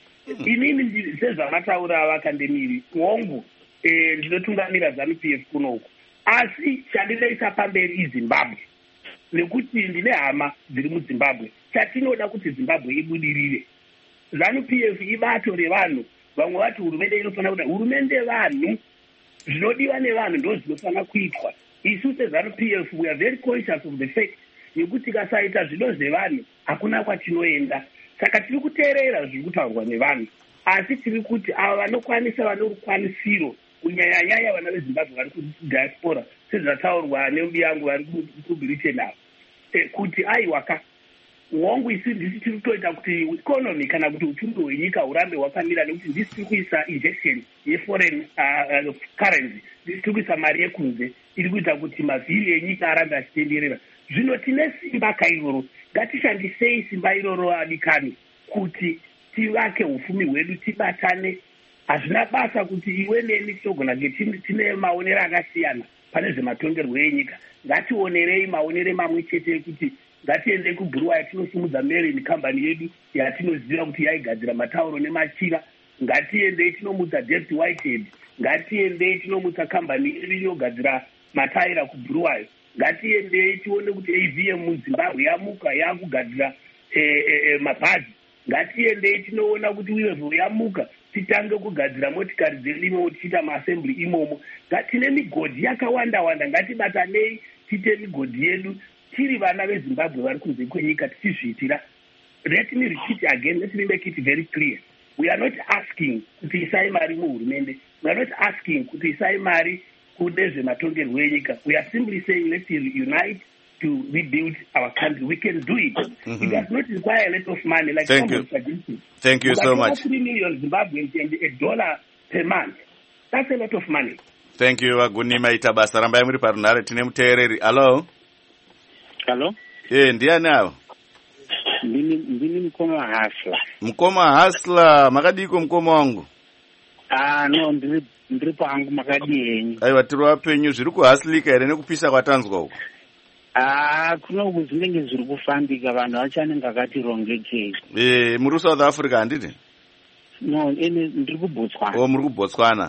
Inini sezvamataura vakandemiri hongu eh, ndinotungamira ZANU P F kunoku, asi chandinoisa pamberi iZimbabwe nekuti ndine hama dziri muZimbabwe. Chatinoda kuti Zimbabwe ibudirire. ZANU P F ibato revanhu. Vamwe vati hurumende inofanira kuda hurumende vanhu, zvinodiwa nevanhu ndo zvinofanira kuitwa. Isu seZANU P F we are very conscious of the fact yekuti tikasaita zvino zvevanhu hakuna kwatinoenda. Saka tiri kuteerera zviri kutaurwa nevanhu, asi tiri kuti ava vanokwanisa vane rukwanisiro kunyanyanyanya vana veZimbabwe vari kudiaspora sezvataurwa nembi yangu vari kubritain ava, kuti aiwaka hongu isi ndisi tiri kutoita kuti economy kana kuti uchumi hwenyika hurambe hwakamira, nekuti ndisi tiri kuisa injection yeforeign uh, uh, currency, ndisi tiri kuisa mari yekunze iri kuita kuti mavhiri enyika arambe achitenderera. Zvino tine simba kairoro, ngatishandisei simba iroro adikani kuti tivake ufumi hwedu, tibatane. Hazvina basa kuti iwe neni tinogona kuti tine maonero akasiyana pane zvematongerwo enyika. Ngationerei maonero mamwe chete ekuti ngatiende kuBuruwayo tinosimudza Marine kambani yedu yatinoziva kuti yaigadzira matauro nemachira. Ngatiendei tinomutsa David Whitehead. Ngatiendei tinomutsa kambani yedu inogadzira mataira kuBuruwayo. Ngatiendei tione kuti A V M muZimbabwe yamuka yakugadzira eh, eh, mabhazi. Ngatiendei tinoona kuti Wevo yamuka titange kugadzira motikari dzedu imomo tichiita maassembly imomo. Tine migodhi yakawanda wanda, ngatibatanei tiite migodhi yedu tiri vana veZimbabwe vari kunze kwenyika tichizviitira. Let me repeat again, let me make it very clear. We are not asking kuti isai mari muhurumende. We are not asking kuti isai mari kune zvematongerwo enyika. We are simply saying let's unite to rebuild our country. We can do it. Mm-hmm. It does not require a lot of money like Thank someone you. suggested. Thank you but so much. three million Zimbabweans and a dollar per month. That's a lot of money. Thank you. Wagunima itabasa rambai muri parunhare tine muteereri. Hello. Hello. Eh, ndiani ava? Ndini ndini Mkoma Hasla. Mkoma Hasla, makadiko Mkoma wangu? Ah no, ndiri ndiri pangu makadii. Aiwa, tiri wapenyu zviri kuhaslika here nekupisa kwatanzwa uko? Ah, kuno kuzvinenge zviri kufambika, vanhu vachanenge vakati rongekei. Eh, muri South Africa handiti? No, ene ndiri kuBotswana. Oh, muri kuBotswana.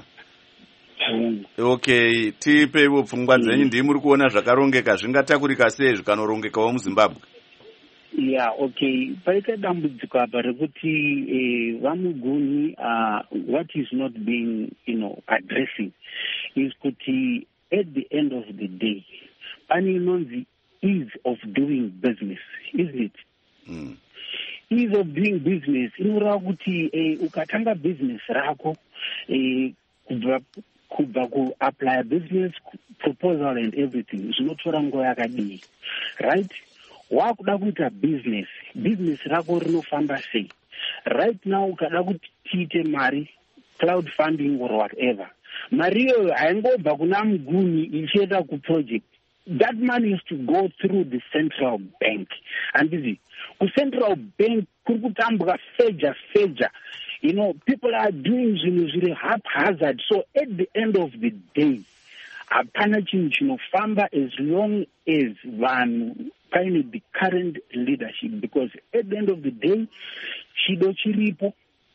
Mm. Okay, tipeiwo pfungwa dzenyu. Ndii muri kuona zvakarongeka zvingatakurika sei zvikanorongekawo muZimbabwe? Yeah, okay. Paita dambudziko apa rekuti eh, vamuguni uh, what is not being, you know, addressing is kuti at the end of the day pani inonzi ease of doing business, isn't it? Mm. Ease of doing business inoreva kuti eh, ukatanga business rako eh, kubva kubva ku-apply business proposal and everything zvinotora nguva yakadii, right? Wakuda kuita business, business rako rinofamba sei? Right now ukada kuti tiite mari, cloud funding or whatever, mari iyoyo haingobva kuna muguni ichienda kuproject. That money is to go through the central bank. And this ku-central bank kuri kutambwa feja feja. You know, people are doing zvinhu haphazard. So at the end of the day, hapana chinhu chinofamba as long as vanhu paine the current leadership, because at the end of the day chido chiripo,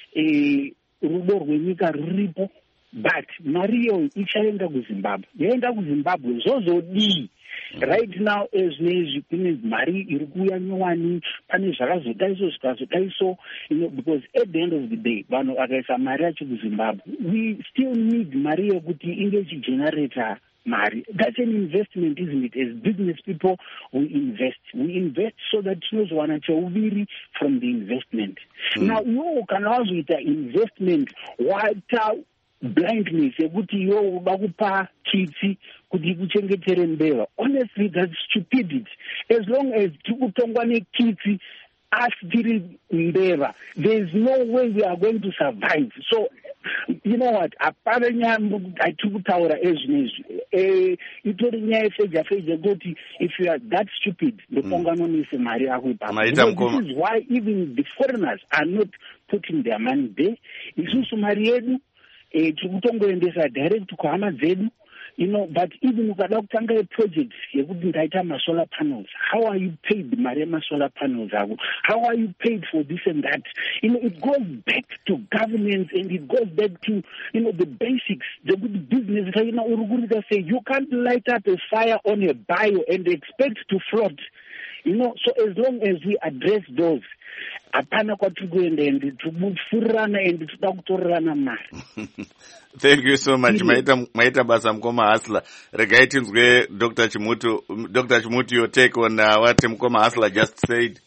eh, rudo rwenyika ruripo, but mari iyo ichaenda kuZimbabwe. Yaenda kuZimbabwe zvozodii? Right now as nezvi kune mari iri kuuya nyowani, pane zvakazodaiso zvikazodaiso, you know, because at the end of the day vanhu akaisa mari yacho kuZimbabwe, we still need mari yekuti inge ichigenerator mari. That's an investment, isn't it? As business people, we invest. We invest so that tinozowana chauviri from the investment. Mm. Now, you kana wazoita investment wata blindness yekuti yo uda kupa kitsi kuti kuchengetere mbeva. Honestly, that's stupidity. As long as tikutongwa nekitsi asitiri mbeva, there's no way we are going to survive. So, you know what, apana nyaya atikutaura ezvinezvi, eh, itori nyaya feja feja kuti if you are that stupid, ndoponganonise mari yako ipapo. This is why even the foreigners are not putting their money there. Isusu mari yedu eh, tikutongoendesa direct kuhama dzedu. You know, but even ukada kutanga projects yekuti ndaita ma-solar panels, how are you paid mari ma-solar panels ako? How are you paid for this and that? You know, it goes back to governance and it goes back to, you know, the basics, the good business. You know, Urugurika say you can't light up a fire on a bio and expect to float. You know, so as long as we address those, apana kwatiri kuenda ende tubufurana ende tuda kutorerana mari. Thank you so much. Maita maita basa Mkoma Hustler. Regai tinzwe Doctor Chimutu. Doctor Chimutu, your take on uh, what Mkoma Hustler just said.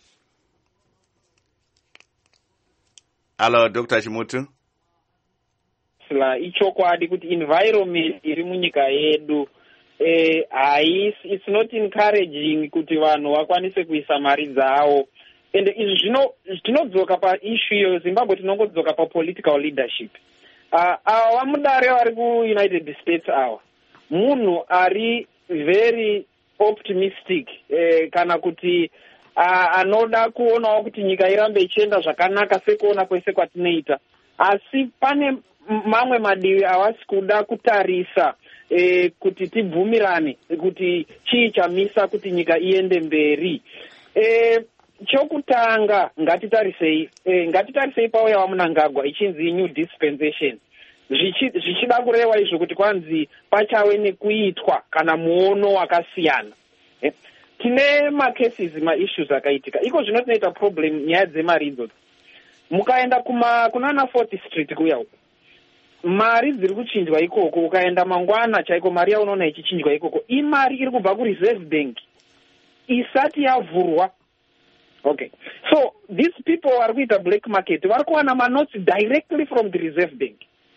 Hello, Doctor Chimutu. Sla ichokwadi kuti environment iri munyika yedu eh ai it's not encouraging kuti vanhu vakwanise kuisa mari dzavo. And izvi zvino tinodzoka pa issue yo Zimbabwe, tinongodzoka pa political leadership. Uh, awa mudare vari ku-United States awa munhu ari very optimistic eh, kana kuti uh, anoda kuonawo kuti nyika irambe ichienda zvakanaka sekuona kwese kwatinoita, asi pane mamwe madivi avasi kuda kutarisa eh, kuti tibvumirane kuti chii chamisa kuti nyika iende mberi. eh, chokutanga ngatitarisei eh, ngatitarisei pauya waMnangagwa ichinzi new dispensation, zvichida kureva izvo kuti kwanzi pachave nekuitwa kana muono wakasiyana. eh, tine macases maissues akaitika iko zvino tinoita problem nyaya dzemari idzodzo. Mukaenda kuma kunana fourth street kuya uko mari dziri kuchinjwa ikoko, ukaenda mangwana chaiko mari yaunoona ichichinjwa ikoko imari iri kubva kureserve bank isati yavhurwa. Okay, so these people are with the black market, vari kuwana manotes directly from the reserve bank.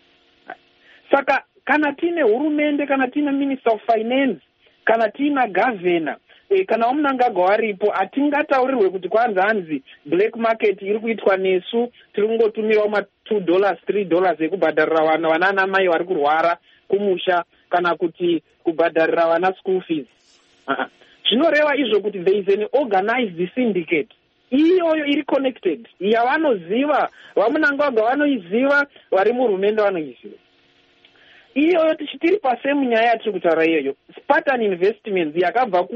Saka kana tine hurumende, kana tine minister of finance, kana tine governor, e, kana waMnangagwa waripo, atingataurirwe kuti kwanza hanzi black market iri kuitwa nesu, tiri kungotumirawo ma two dollars three dollars ekubhadharira vana vanana mai vari kurwara kumusha, kana kuti kubhadharira vana school fees. Uh-huh. Zvinoreva izvo kuti there is an organized syndicate iyoyo iri connected yavanoziva, vaMnangagwa vanoiziva, vari muhurumende vanoiziva iyoyo. Tichitiri pasemu nyaya yatiri kutaura iyoyo, Spartan Investments yakabva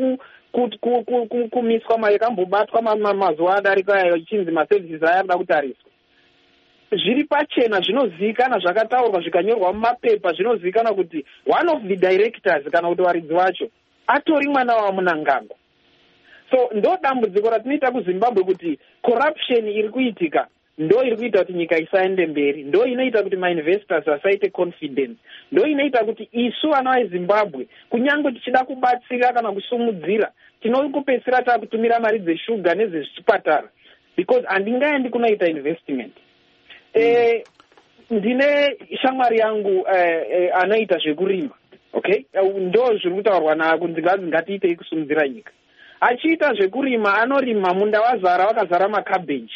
kumiswa yakambobatwa mazuva adarika ayo ichinzi maservices ayada kutariswa, zviri pachena, zvinozivikana, zvakataurwa zvikanyorwa mumapepa, zvinozivikana kuti one of the directors kana kuti varidzi vacho atori mwana waMnangagwa. So ndo dambudziko ratinoita kuZimbabwe kuti corruption iri kuitika ndo iri kuita kuti nyika isaende mberi, ndo inoita kuti mainvestors asaite confidence, ndo inoita kuti isu vana veZimbabwe kunyange tichida kubatsira kana kusumudzira tinokupedzisira takutumira mari dzeshuga nezvezvipatara because handingaendi kunoita investment. mm. eh, ndine shamwari yangu eh, eh, anoita zvekurima. Okay, ndo zviri kutaurwa nakunzi ngatiitei kusumudzira nyika. Achiita zvekurima, anorima munda wazara wakazara makabeji.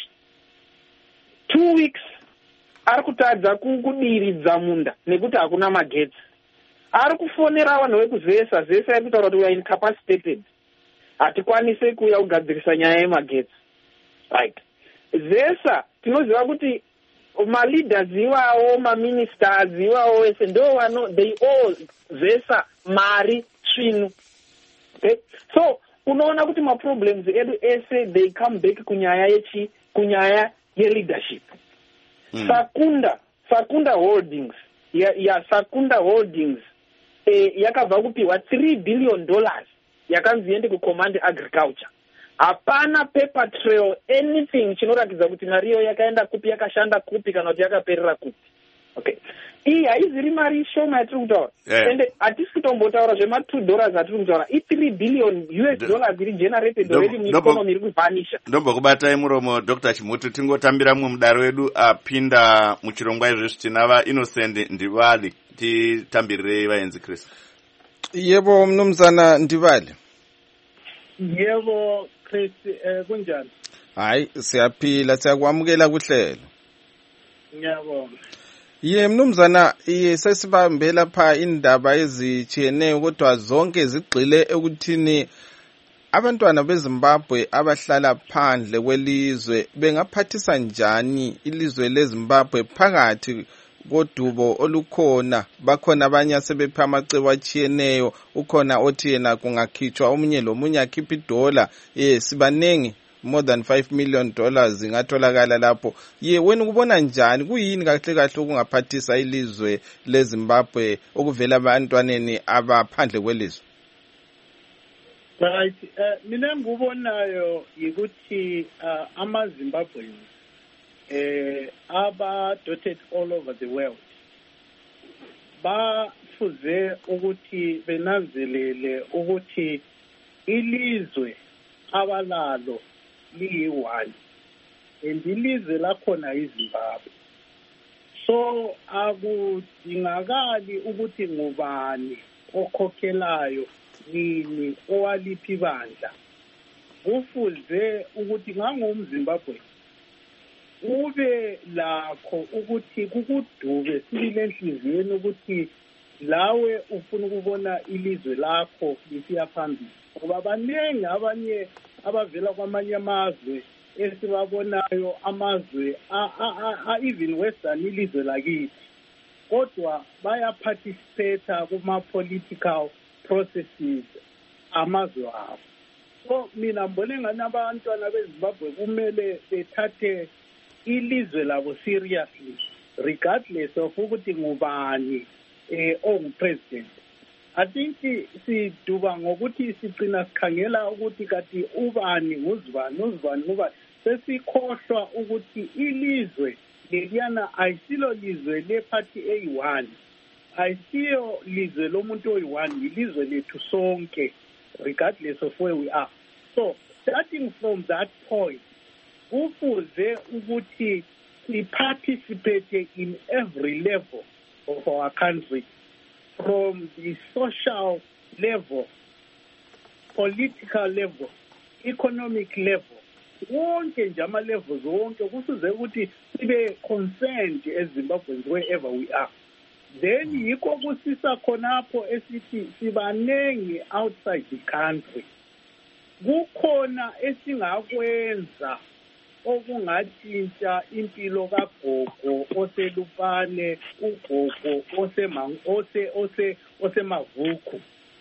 Two weeks ari kutadza kudiridza munda nekuti hakuna magetsi. Ari kufonera vanhu vekuzesa, zesa iri kutaura kuti we are incapacitated, hatikwanise kuuya kugadzirisa nyaya yemagetsi. Right. Zesa tinoziva kuti ma-leaders iwawo, ma-ministers iwawo wese ndo vano they all zesa mari svinu. Okay? So unoona kuti ma-problems edu ese they come back kunyaya yechi kunyaya ye-leadership. mm. Sakunda Sakunda Holdings ya, ya Sakunda Holdings eh, yakabva kupiwa three billion dollars yakanzi iende kucommand agriculture. Hapana paper trail anything chinoratidza kuti mari iyo yakaenda kupi, yakashanda kupi, kana kuti yakaperera kupi. Okay, iyi haiziri mari shoma yatiri kutaura, ende hatisi kutombotaura zvema two dollars atiri kutaura, i three billion U S dollars iri generated already mueconomy iri kuvanisha. Ndombokubatai muromo Doctor Chimutu, tingotambira mumwe mudaro wedu apinda muchirongwa izvezvi tinava Innocent Ndivali, titambirirei vaenzi Chris. Yebo mnumzana Ndivali. Yebo Chris, eh kunjani? Hayi siyaphila, siyakwamukela kuhlelo. Ngiyabonga. Ye mnumzana, iye sesibambela pha indaba ezijiyeneyo kodwa zonke zigxile ekuthini abantwana beZimbabwe abahlala phandle kwelizwe bengaphathisa njani ilizwe leZimbabwe phakathi kodubo olukhona. Bakhona abanye asebepha amacebo achiyeneyo, ukhona othi yena kungakhitshwa omunye lomunye akhipha idola, eh sibanengi, more than five million dollars ingatholakala lapho. Ye wena ukubona njani, kuyini kahle kahle okungaphathisa ilizwe leZimbabwe okuvela abantwaneni abaphandle kwelizwe? Right, uh, mina ngubonayo ukuthi uh, ama-Zimbabweans eh aba dotted all over the world bafuze ukuthi benanzelele ukuthi ilizwe abalalo liyi-one and ilizwe lakhona iZimbabwe. So akudingakali ukuthi ngubani okhokhelayo nini owaliphi bandla, kufuze ukuthi ngangumZimbabwe ube lakho ukuthi kukudube sibile enhliziyweni ukuthi lawe ufuna ukubona ilizwe lakho lisiya phambili, ngoba baningi abanye abavela kwamanye amazwe esibabonayo, amazwe even western ilizwe lakithi, kodwa bayaparticipate kuma-political processes amazwe abo. So mina mbone ngani abantwana beZimbabwe kumele bethathe ilizwe labo seriously regardless of ukuthi ngubani eh ongupresident. I think siduba ngokuthi sicina sikhangela ukuthi kati ubani nguzibani uzibani ngoba sesikhohlwa ukuthi ilizwe leliyana ayisilo lizwe leparty eyi-one, ayisiyo lizwe lomuntu oyi-one, ilizwe lethu sonke regardless of where we are. So starting from that point, kufuze ukuthi we participate in every level of our country, from the social level, political level, economic level, wonke nje ama-levels wonke kufuze ukuthi sibe concerned as Zimbabweans wherever we are. Then yikho kusisa khonapho esithi sibanengi outside the country, kukhona esingakwenza okungatshintsha impilo kagogo oselupane, ugogo ose ose osemavuku.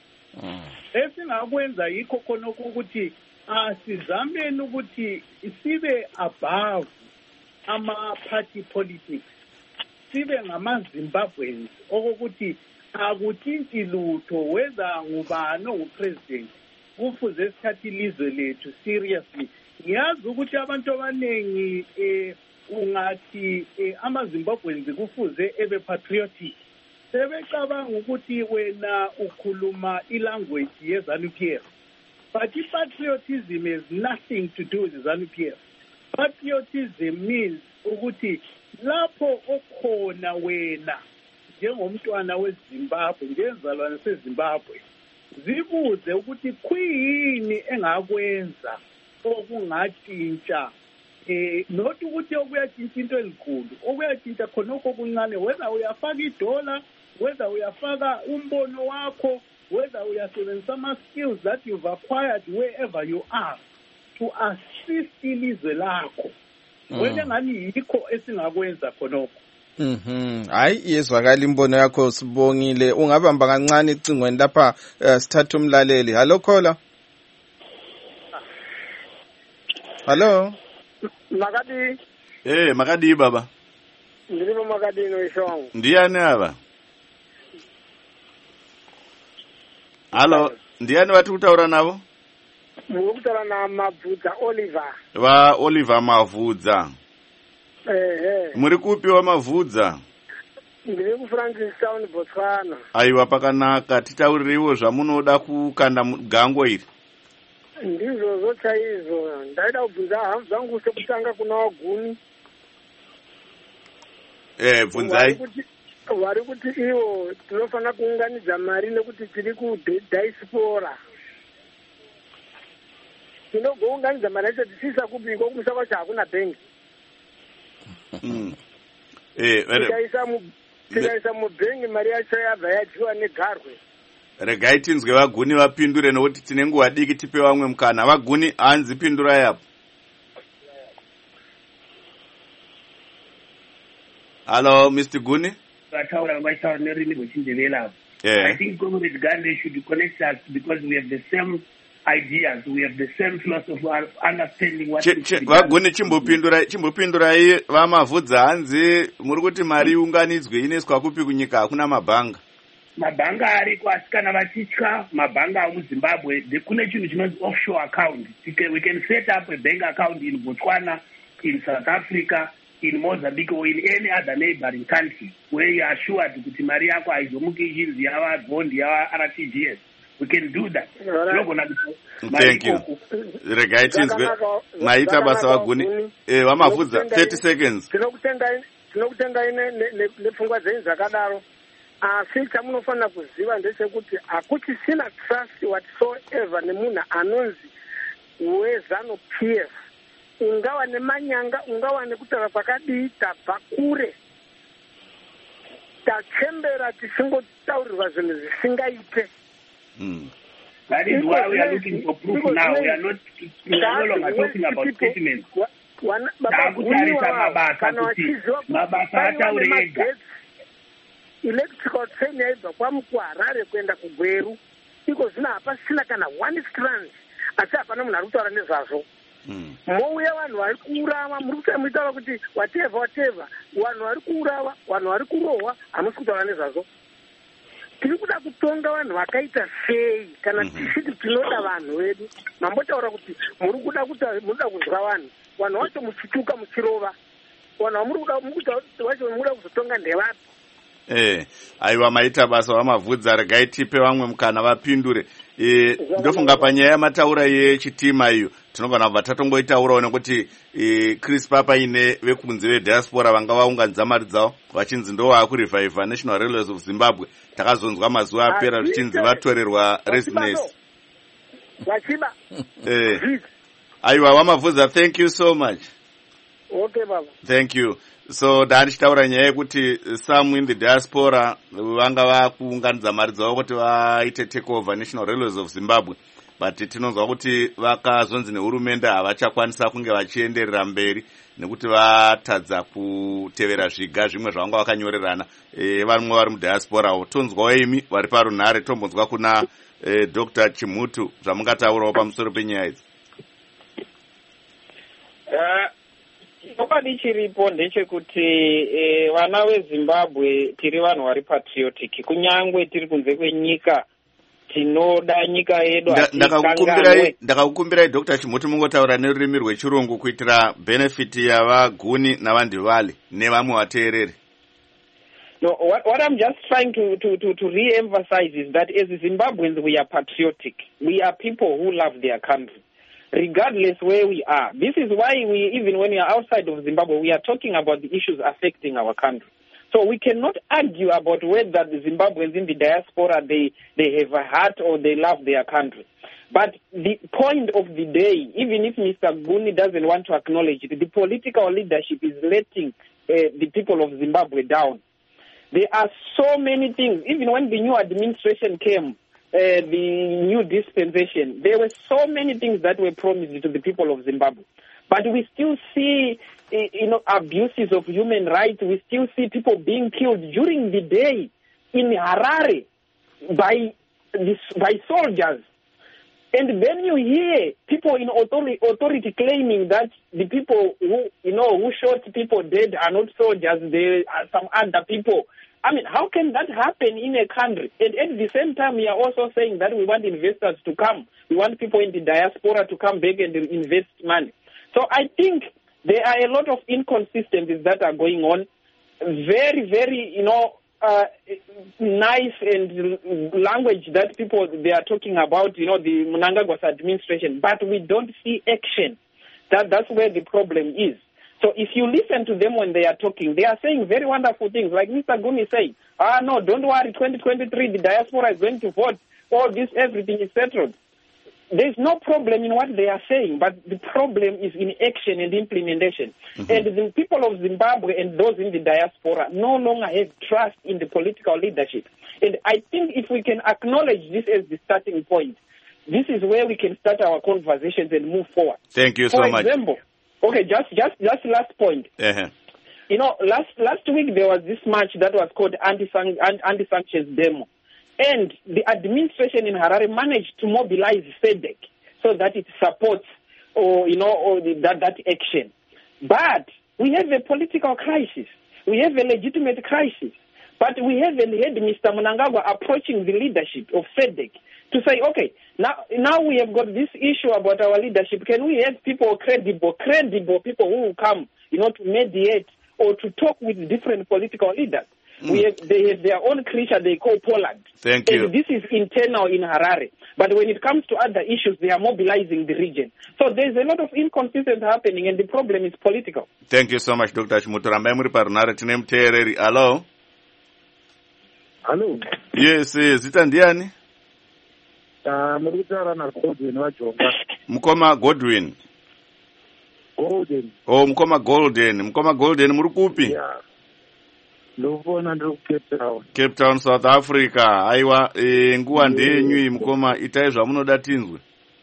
Esingakwenza yikho khona ukuthi asizameni ukuthi sibe above ama-party politics, sibe ngama-Zimbabweans okokuthi akutshintshi lutho whether ngubani ongupresident, kufuze sithathe ilizwe lethu seriously. Ngiyazi ukuthi abantu abaningi eh ungathi ama-Zimbabweans kufuze ebe patriotic, sebecabanga ukuthi wena ukhuluma ilanguage ye-ZANU-P F, but patriotism has nothing to do with ZANU-P F. Patriotism means ukuthi lapho okhona wena njengomntwana weZimbabwe, njengezalwane seZimbabwe, zibuze ukuthi kuyini engakwenza okungatshintsha, eh not ukuthi okuyatshintsha into elikhulu, okuyatshintsha khonokho okuncane, whether uyafaka idola, whether uyafaka umbono wakho, whether uyasebenzisa ama-skills that you've acquired wherever you are to assist ilizwe lakho. Wena ngani yikho esingakwenza khonokho. Mhm. Hayi yezwakala imbono yakho, sibongile. Ungabamba kancane icingweni lapha, uh, sithatha umlaleli. Hello caller. Hello. Makadi. Eh, makadi baba. ndiripo makadino ishongo. Ndiani ava? Halo, ndiani wati kutaura navo? Muri kutaura naMavhudza Oliver. Va Oliver Mavhudza. Ehe. Muri kupi wa Mavhudza? Ndiri kuFrancistown, Botswana. Aiwa, pakanaka. Titaurirewo zvamunoda kukanda gango iri. Ndizvo zochaizvo. Ndaida kubvunza hanzu dzangu sekutanga kuna Waguni. Eh, bvunzai. Vari kuti ivo tinofana kuunganidza mari nekuti tiri kudiaspora. Tinogounganidza mari yacho tichiisa kupiko kumisa kwacho hakuna bhengi. Mm. Eh, tikaisa mubhengi mari yacho yabva yadyiwa negarwe. Regai tinzwe Vaguni vapindure nokuti tine nguva diki tipe vamwe mukana. Vaguni hanzi pindura yapo. Hello, Mister Guni. Vataura vachitaura nerurimi rwechindevela. I think Comrade Gandhi should connect us because we have the same ideas, we have the same philosophy of understanding what Vaguni chimbopindura chimbopindurai vaMavhudza hanzi muri kuti mari unganidzwe inoiswa kupi kunyika hakuna mabhanga. Mabhanga ariko asi kana vachitya mabhanga muZimbabwe kune chinhu chinonzi offshore account. We can set up a bank account in Botswana, in South Africa, in Mozambique or in any other neighboring country where you are sure kuti mari yako haizomuki ichinzi yava bond yava R T G S. We can do that. Thank you. Regai tinzwe maita basa Vaguni. Eh, vaMavhudza thirty seconds. Tinokutendai tinokutendai nepfungwa dzenyu dzakadaro. Asi chamunofanira kuziva ndechekuti hakuchisina trust whatsoever nemunhu anonzi weZanu P F. Ungawa nemanyanga, ungawa nekutaura kwakadii, tabva kure. Tachembera tisingotaurirwa zvinhu zvisingaite. Mm. That is why we are looking for proof now. We are not, we are no longer talking about statements. Electrical train yaibva kwaMukuharare kuenda kuGweru. Iko zvino hapasina kana one strand. Asi hapana munhu ari kutaura nezvazvo. Mouya vanhu vari kuurava, muri kutaura kuti whatever whatever, vanhu vari kuurava, vanhu vari kurohwa, hamusi kutaura nezvazvo. Tiri kuda kutonga vanhu vakaita sei kana tichiti tinoda vanhu vedu. Mambotaura kuti muri kuda kuti munoda kuzwa vanhu. Vanhu vacho muchituka muchirova. Vanhu vamuri kuda kuzotonga ndevapi. Eh, aiwa maita basa vaMavhudza. Regai tipe vamwe mukana vapindure. Eh, ndofunga panyaya yamataura yechitima iyo tinogona kubva tatongoitaurawo nekuti eh, Chris Papa ine vekunze vediaspora vanga vaunganidza mari dzavo vachinzi ndo vakurevhiva National Railways of Zimbabwe. Takazonzwa mazuva apera zvichinzi vatorerwa residence. Vachiba. Eh. Aiwa vaMavhudza, thank you so much. Okay baba. Thank you. So ndichitaura nyaya yekuti some in the diaspora vanga vakuunganidza mari dzavo kuti vaite take over National Railways of Zimbabwe, but tinonzwa kuti vakazonzi nehurumende havachakwanisa kunge vachienderera mberi nekuti vatadza kutevera zviga zvimwe zvavanga vakanyorerana. E, vamwe vari mudiaspora. Tonzwawo imi vari parunhare tombonzwa kuna e, Doctor Chimutu zvamungataurawo pamusoro penyaya idzi. Chokwadi chiripo ndechekuti vana veZimbabwe tiri vanhu vari patriotic, kunyangwe tiri kunze kwenyika tinoda nyika yedu. Ndakakukumbirai ndakakukumbirai Doctor Chimutu mungotaura nerurimi rwechirungu kuitira benefit yavaGuni navanDivali nevamwe vateereri. No, what, what I'm just trying to, to, to, to re-emphasize is that as Zimbabweans we are patriotic. We are people who love their country, regardless where we are. This is why we, even when we are outside of Zimbabwe, we are talking about the issues affecting our country. So we cannot argue about whether the Zimbabweans in the diaspora, they, they have a heart or they love their country. But the point of the day, even if Mister Guni doesn't want to acknowledge it, the political leadership is letting uh, the people of Zimbabwe down. There are so many things. Even when the new administration came, Uh, the new dispensation, there were so many things that were promised to the people of Zimbabwe. But we still see, uh, you know, abuses of human rights. We still see people being killed during the day. in Harare by this, by soldiers. And then you hear people in authority, authority claiming that the people who, you know, who shot people dead are not soldiers, they are some other people. I mean, how can that happen in a country? And at the same time, we are also saying that we want investors to come. We want people in the diaspora to come back and invest money. So I think there are a lot of inconsistencies that are going on. Very, very, you know, uh, nice and language that people, they are talking about, you know, the Mnangagwa's administration, but we don't see action. That, that's where the problem is. So if you listen to them when they are talking, they are saying very wonderful things. Like Mister Gumi saying, ah, no, don't worry, twenty twenty-three, the diaspora is going to vote. All this, everything is settled. There's no problem in what they are saying, but the problem is in action and implementation. Mm-hmm. And the people of Zimbabwe and those in the diaspora no longer have trust in the political leadership. And I think if we can acknowledge this as the starting point, this is where we can start our conversations and move forward. Thank you so For much. For example, okay, just just just last point. Uh-huh. You know, last last week there was this march that was called anti-sanctions demo. And the administration in Harare managed to mobilize SADC so that it supports, or you know, or the, that that action. But we have a political crisis. We have a legitimate crisis. But we haven't had Mister Mnangagwa approaching the leadership of SADC to say, okay, now now we have got this issue about our leadership. Can we have people credible, credible people who will come, you know, to mediate or to talk with different political leaders? Mm. We have, they have their own creature they call Poland. Thank and you. This is internal in Harare. But when it comes to other issues, they are mobilizing the region. So there's a lot of inconsistency happening, and the problem is political. Thank you so much, Doctor Shmutura. Muri parunare tine muteereri. Hello? Hello? Yes, yes. Zita ndiani? Uh, muri kutaura na Godwin waJonga. Mukoma Godwin. Golden. Oh, Mukoma Golden. Mukoma Golden muri kupi? Yeah. Ndovona ndiri Cape Town. Cape Town, South Africa. Aiwa, e, nguwa ndenyu Mukoma, itai zvamunoda tinzwe.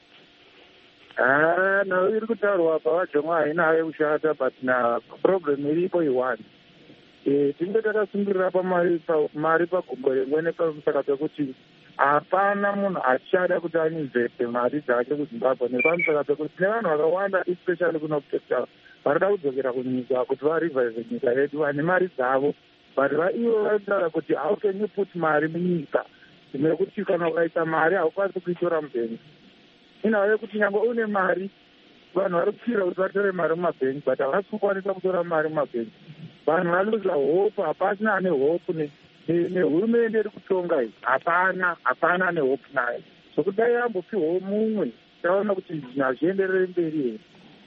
Ah, nayo iri kutaurwa apa waJonga haina kushata, but na problem iripo iwani. Eh, tinge takasungirira pamari mari pagumbo remwene pamusaka pekuti hapana munhu achada kuti aninveste mari dzake kuZimbabwe nepamusaka pekuti tine vanhu vakawanda especially kuno Cape Town varida kudzokera kunyika kuti varivhaive nyika yedu vane mari dzavo, but vaivo varikutaura kuti how can you put mari munyika nekuti kana ukaisa mari haukwanisi kuitora mubhengi. Inhava yekuti nyange une mari vanhu vari kupfira kuti vatore mari mumabhengi, but havasi kukwanisa kutora mari mumabhengi. Vanhu valuza hope, hapana ane hope nehurumende iri kutonga iyi, hapana hapana ane hope nayo. So dai yambopiwawo mumwe taona kuti zvinhu hazvienderere mberi here.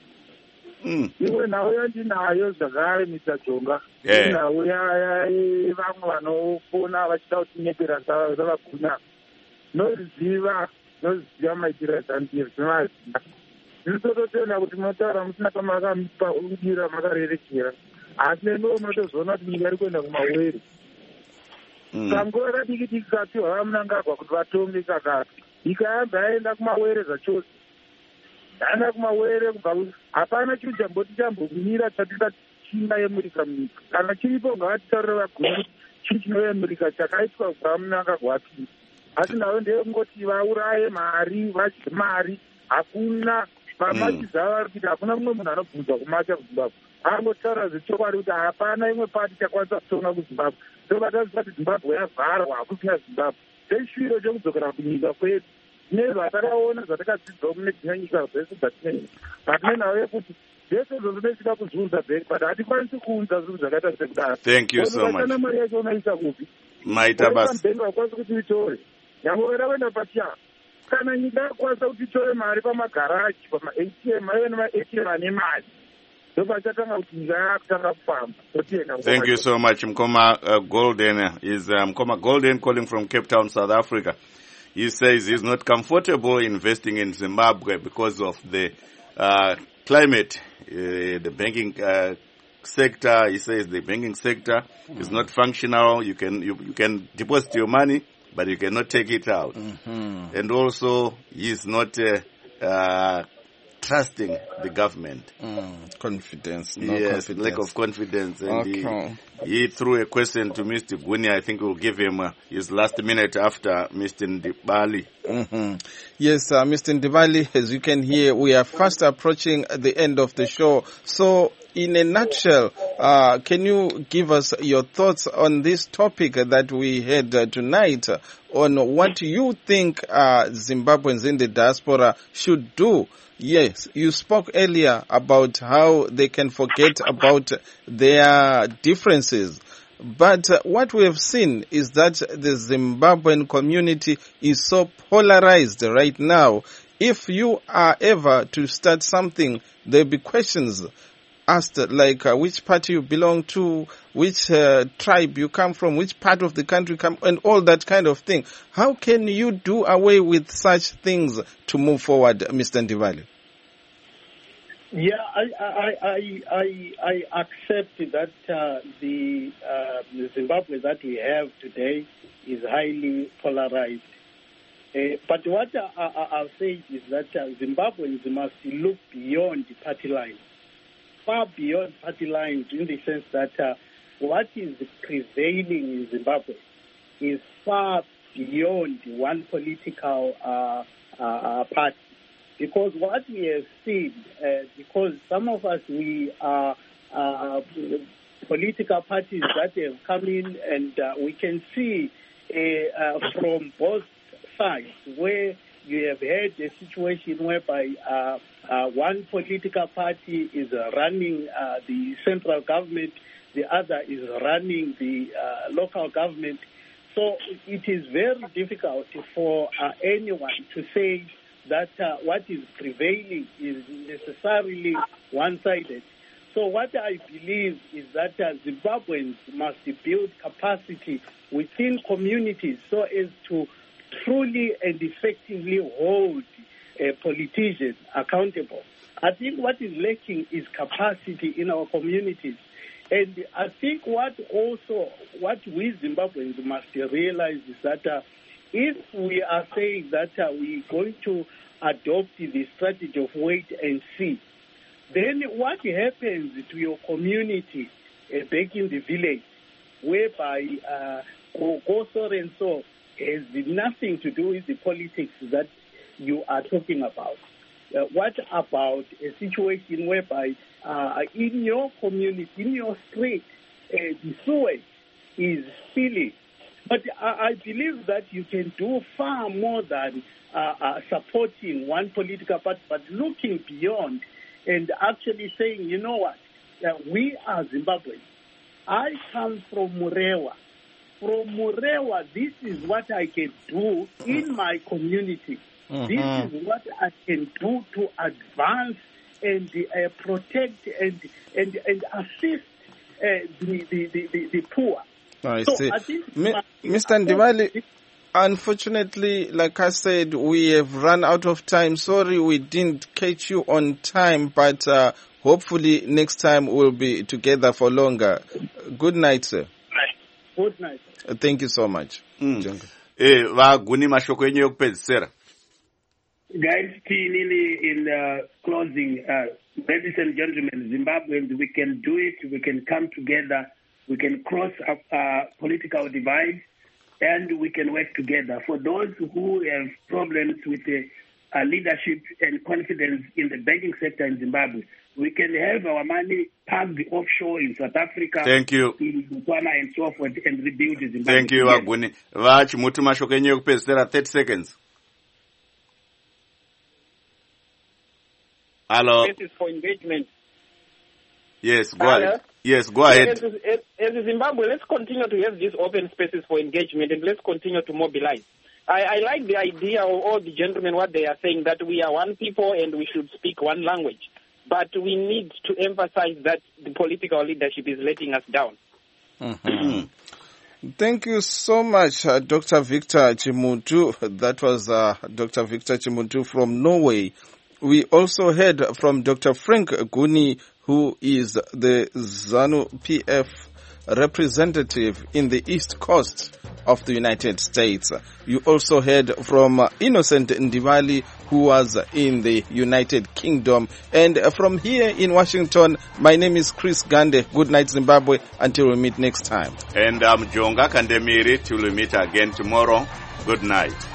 Iwe nhau yandinayo zvakare Mister Jonga, nhau yavamwe vanofona vachida kutinyepera savaguna. Noriziva noziva maitiro ezambia zvinovaziva. Ndinototenda kuti munotaura musina pamakaudira makarerekera, asi neno munotozoona kuti nyika iri kuenda kumawere. Kanguva kadiki diki kapiwa vaMnangagwa kuti vatonge kakati, nyika yabva yaenda kumawere zvachose. Yaenda kumawere kubva hapana chinhu chamboti chambomira chatida chinga yemurika munyika. Kana chiripo ngavatitarire vaguru kuti chii chinoyemurika chakaitwa kuvaMnangagwa apinda. Asi navo ndeyekungoti vauraye mari, vadye mari, hakuna pamachiza vari kuita, hakuna mumwe munhu anobvunzwa kumacha kuZimbabwe. Angotaura zvechokwadi kuti hapana imwe pati chakwanisa kutonga kuZimbabwe. Tobataziva kuti Zimbabwe yavharwa, hakusina Zimbabwe. Sechiro chekudzokera kunyika kwedu. Nezvatakaona zvatakadzidzawo mune dzimwe nyika dzese dzatine. Patine nawo yekuti zvese izvo zvinechida kuzunza bheki, but hatikwanisi kuunza zvinhu zvakaita sekudaro. Thank you so much. Kana mari yacho unaisa kupi? Maita basi. Bheki hakwanisi kuti itore. Nyangwe wera kuenda pachiya. Kana nyika yakwanisa kuti itore mari pamagaraji, pama-A T M, aive nema-A T M ane mari. Thank you so much, Mkoma uh, Golden. Is uh, Mkoma Golden calling from Cape Town, South Africa. He says he's not comfortable investing in Zimbabwe because of the uh, climate, uh, the banking uh, sector. He says the banking sector mm-hmm. is not functional. You can you, you can deposit your money, but you cannot take it out. Mm-hmm. And also, he's not uh, uh, trusting the government. Mm, confidence, no yes, confidence. lack of confidence. And okay. he, he threw a question to Mister Guni. I think we'll give him uh, his last minute after Mister Ndibali. Mm-hmm. Yes, uh, Mister Ndibali, as you can hear, we are fast approaching the end of the show. So, in a nutshell, uh, can you give us your thoughts on this topic that we had uh, tonight uh, on what you think uh, Zimbabweans in the diaspora should do? Yes, you spoke earlier about how they can forget about their differences. But uh, what we have seen is that the Zimbabwean community is so polarized right now. If you are ever to start something, there'll be questions asked like uh, which party you belong to, which uh, tribe you come from, which part of the country come, and all that kind of thing. How can you do away with such things to move forward, Mister Ndibali? Yeah, I I I I, I accept that uh, the, uh, the Zimbabwe that we have today is highly polarized. Uh, but what I, I, I'll say is that uh, Zimbabweans must look beyond the party lines, far beyond party lines, in the sense that uh, what is prevailing in Zimbabwe is far beyond one political uh, uh, party. Because what we have seen, uh, because some of us, we are uh, political parties that have come in, and uh, we can see uh, uh, from both sides where you have had a situation whereby uh, uh, one political party is uh, running uh, the central government, the other is running the uh, local government. So it is very difficult for uh, anyone to say that uh, what is prevailing is necessarily one-sided. So what I believe is that uh, Zimbabweans must build capacity within communities so as to truly and effectively hold uh, politicians accountable. I think what is lacking is capacity in our communities. And I think what also, what we Zimbabweans must realize is that uh, if we are saying that uh, we're going to adopt the strategy of wait and see, then what happens to your community uh, back in the village, whereby uh, go so and so has nothing to do with the politics that you are talking about? Uh, what about a situation whereby uh, in your community, in your street, uh, the sewage is spilling? But I, I believe that you can do far more than uh, uh, supporting one political party, but looking beyond and actually saying, you know what, uh, we are Zimbabweans. I come from Murewa. From Murewa, this is what I can do in my community. Mm-hmm. This is what I can do to advance and uh, protect and and, and assist uh, the, the, the, the poor. I so see. I think Mi- Mister Ndibali, unfortunately, like I said, we have run out of time. Sorry we didn't catch you on time, but uh, hopefully next time we'll be together for longer. Good night, sir. Good night. Uh, thank you so much. Mm. Eh, Vaguni mashoko yenyu yokupedzisira. Guys, Tinili, in uh, closing, uh, ladies and gentlemen, Zimbabweans, we can do it. We can come together. We can cross up uh, political divide, and we can work together. For those who have problems with the uh, leadership and confidence in the banking sector in Zimbabwe, we can have our money parked offshore in South Africa. Thank you. In Botswana and so forth, and rebuild Zimbabwe. Thank you, Vaguni. Vachi muti mashoko yenyu yokupedzisira, thirty seconds. Hello. Spaces for engagement. Yes, go Hello? ahead. Yes, go ahead. As, as, as Zimbabwe, let's continue to have these open spaces for engagement, and let's continue to mobilize. I, I like the idea of all the gentlemen, what they are saying, that we are one people and we should speak one language. But we need to emphasize that the political leadership is letting us down. Mm-hmm. Thank you so much, uh, Doctor Victor Chimuntu. That was uh, Doctor Victor Chimuntu from Norway. We also heard from Doctor Frank Guni, who is the ZANU P F representative in the East Coast of the United States. You also heard from uh, Innocent Ndivali, who was in the United Kingdom. And uh, from here in Washington, my name is Chris Gande. Good night, Zimbabwe, until we meet next time. And I'm Jonga Kandemiri, till we meet again tomorrow. Good night.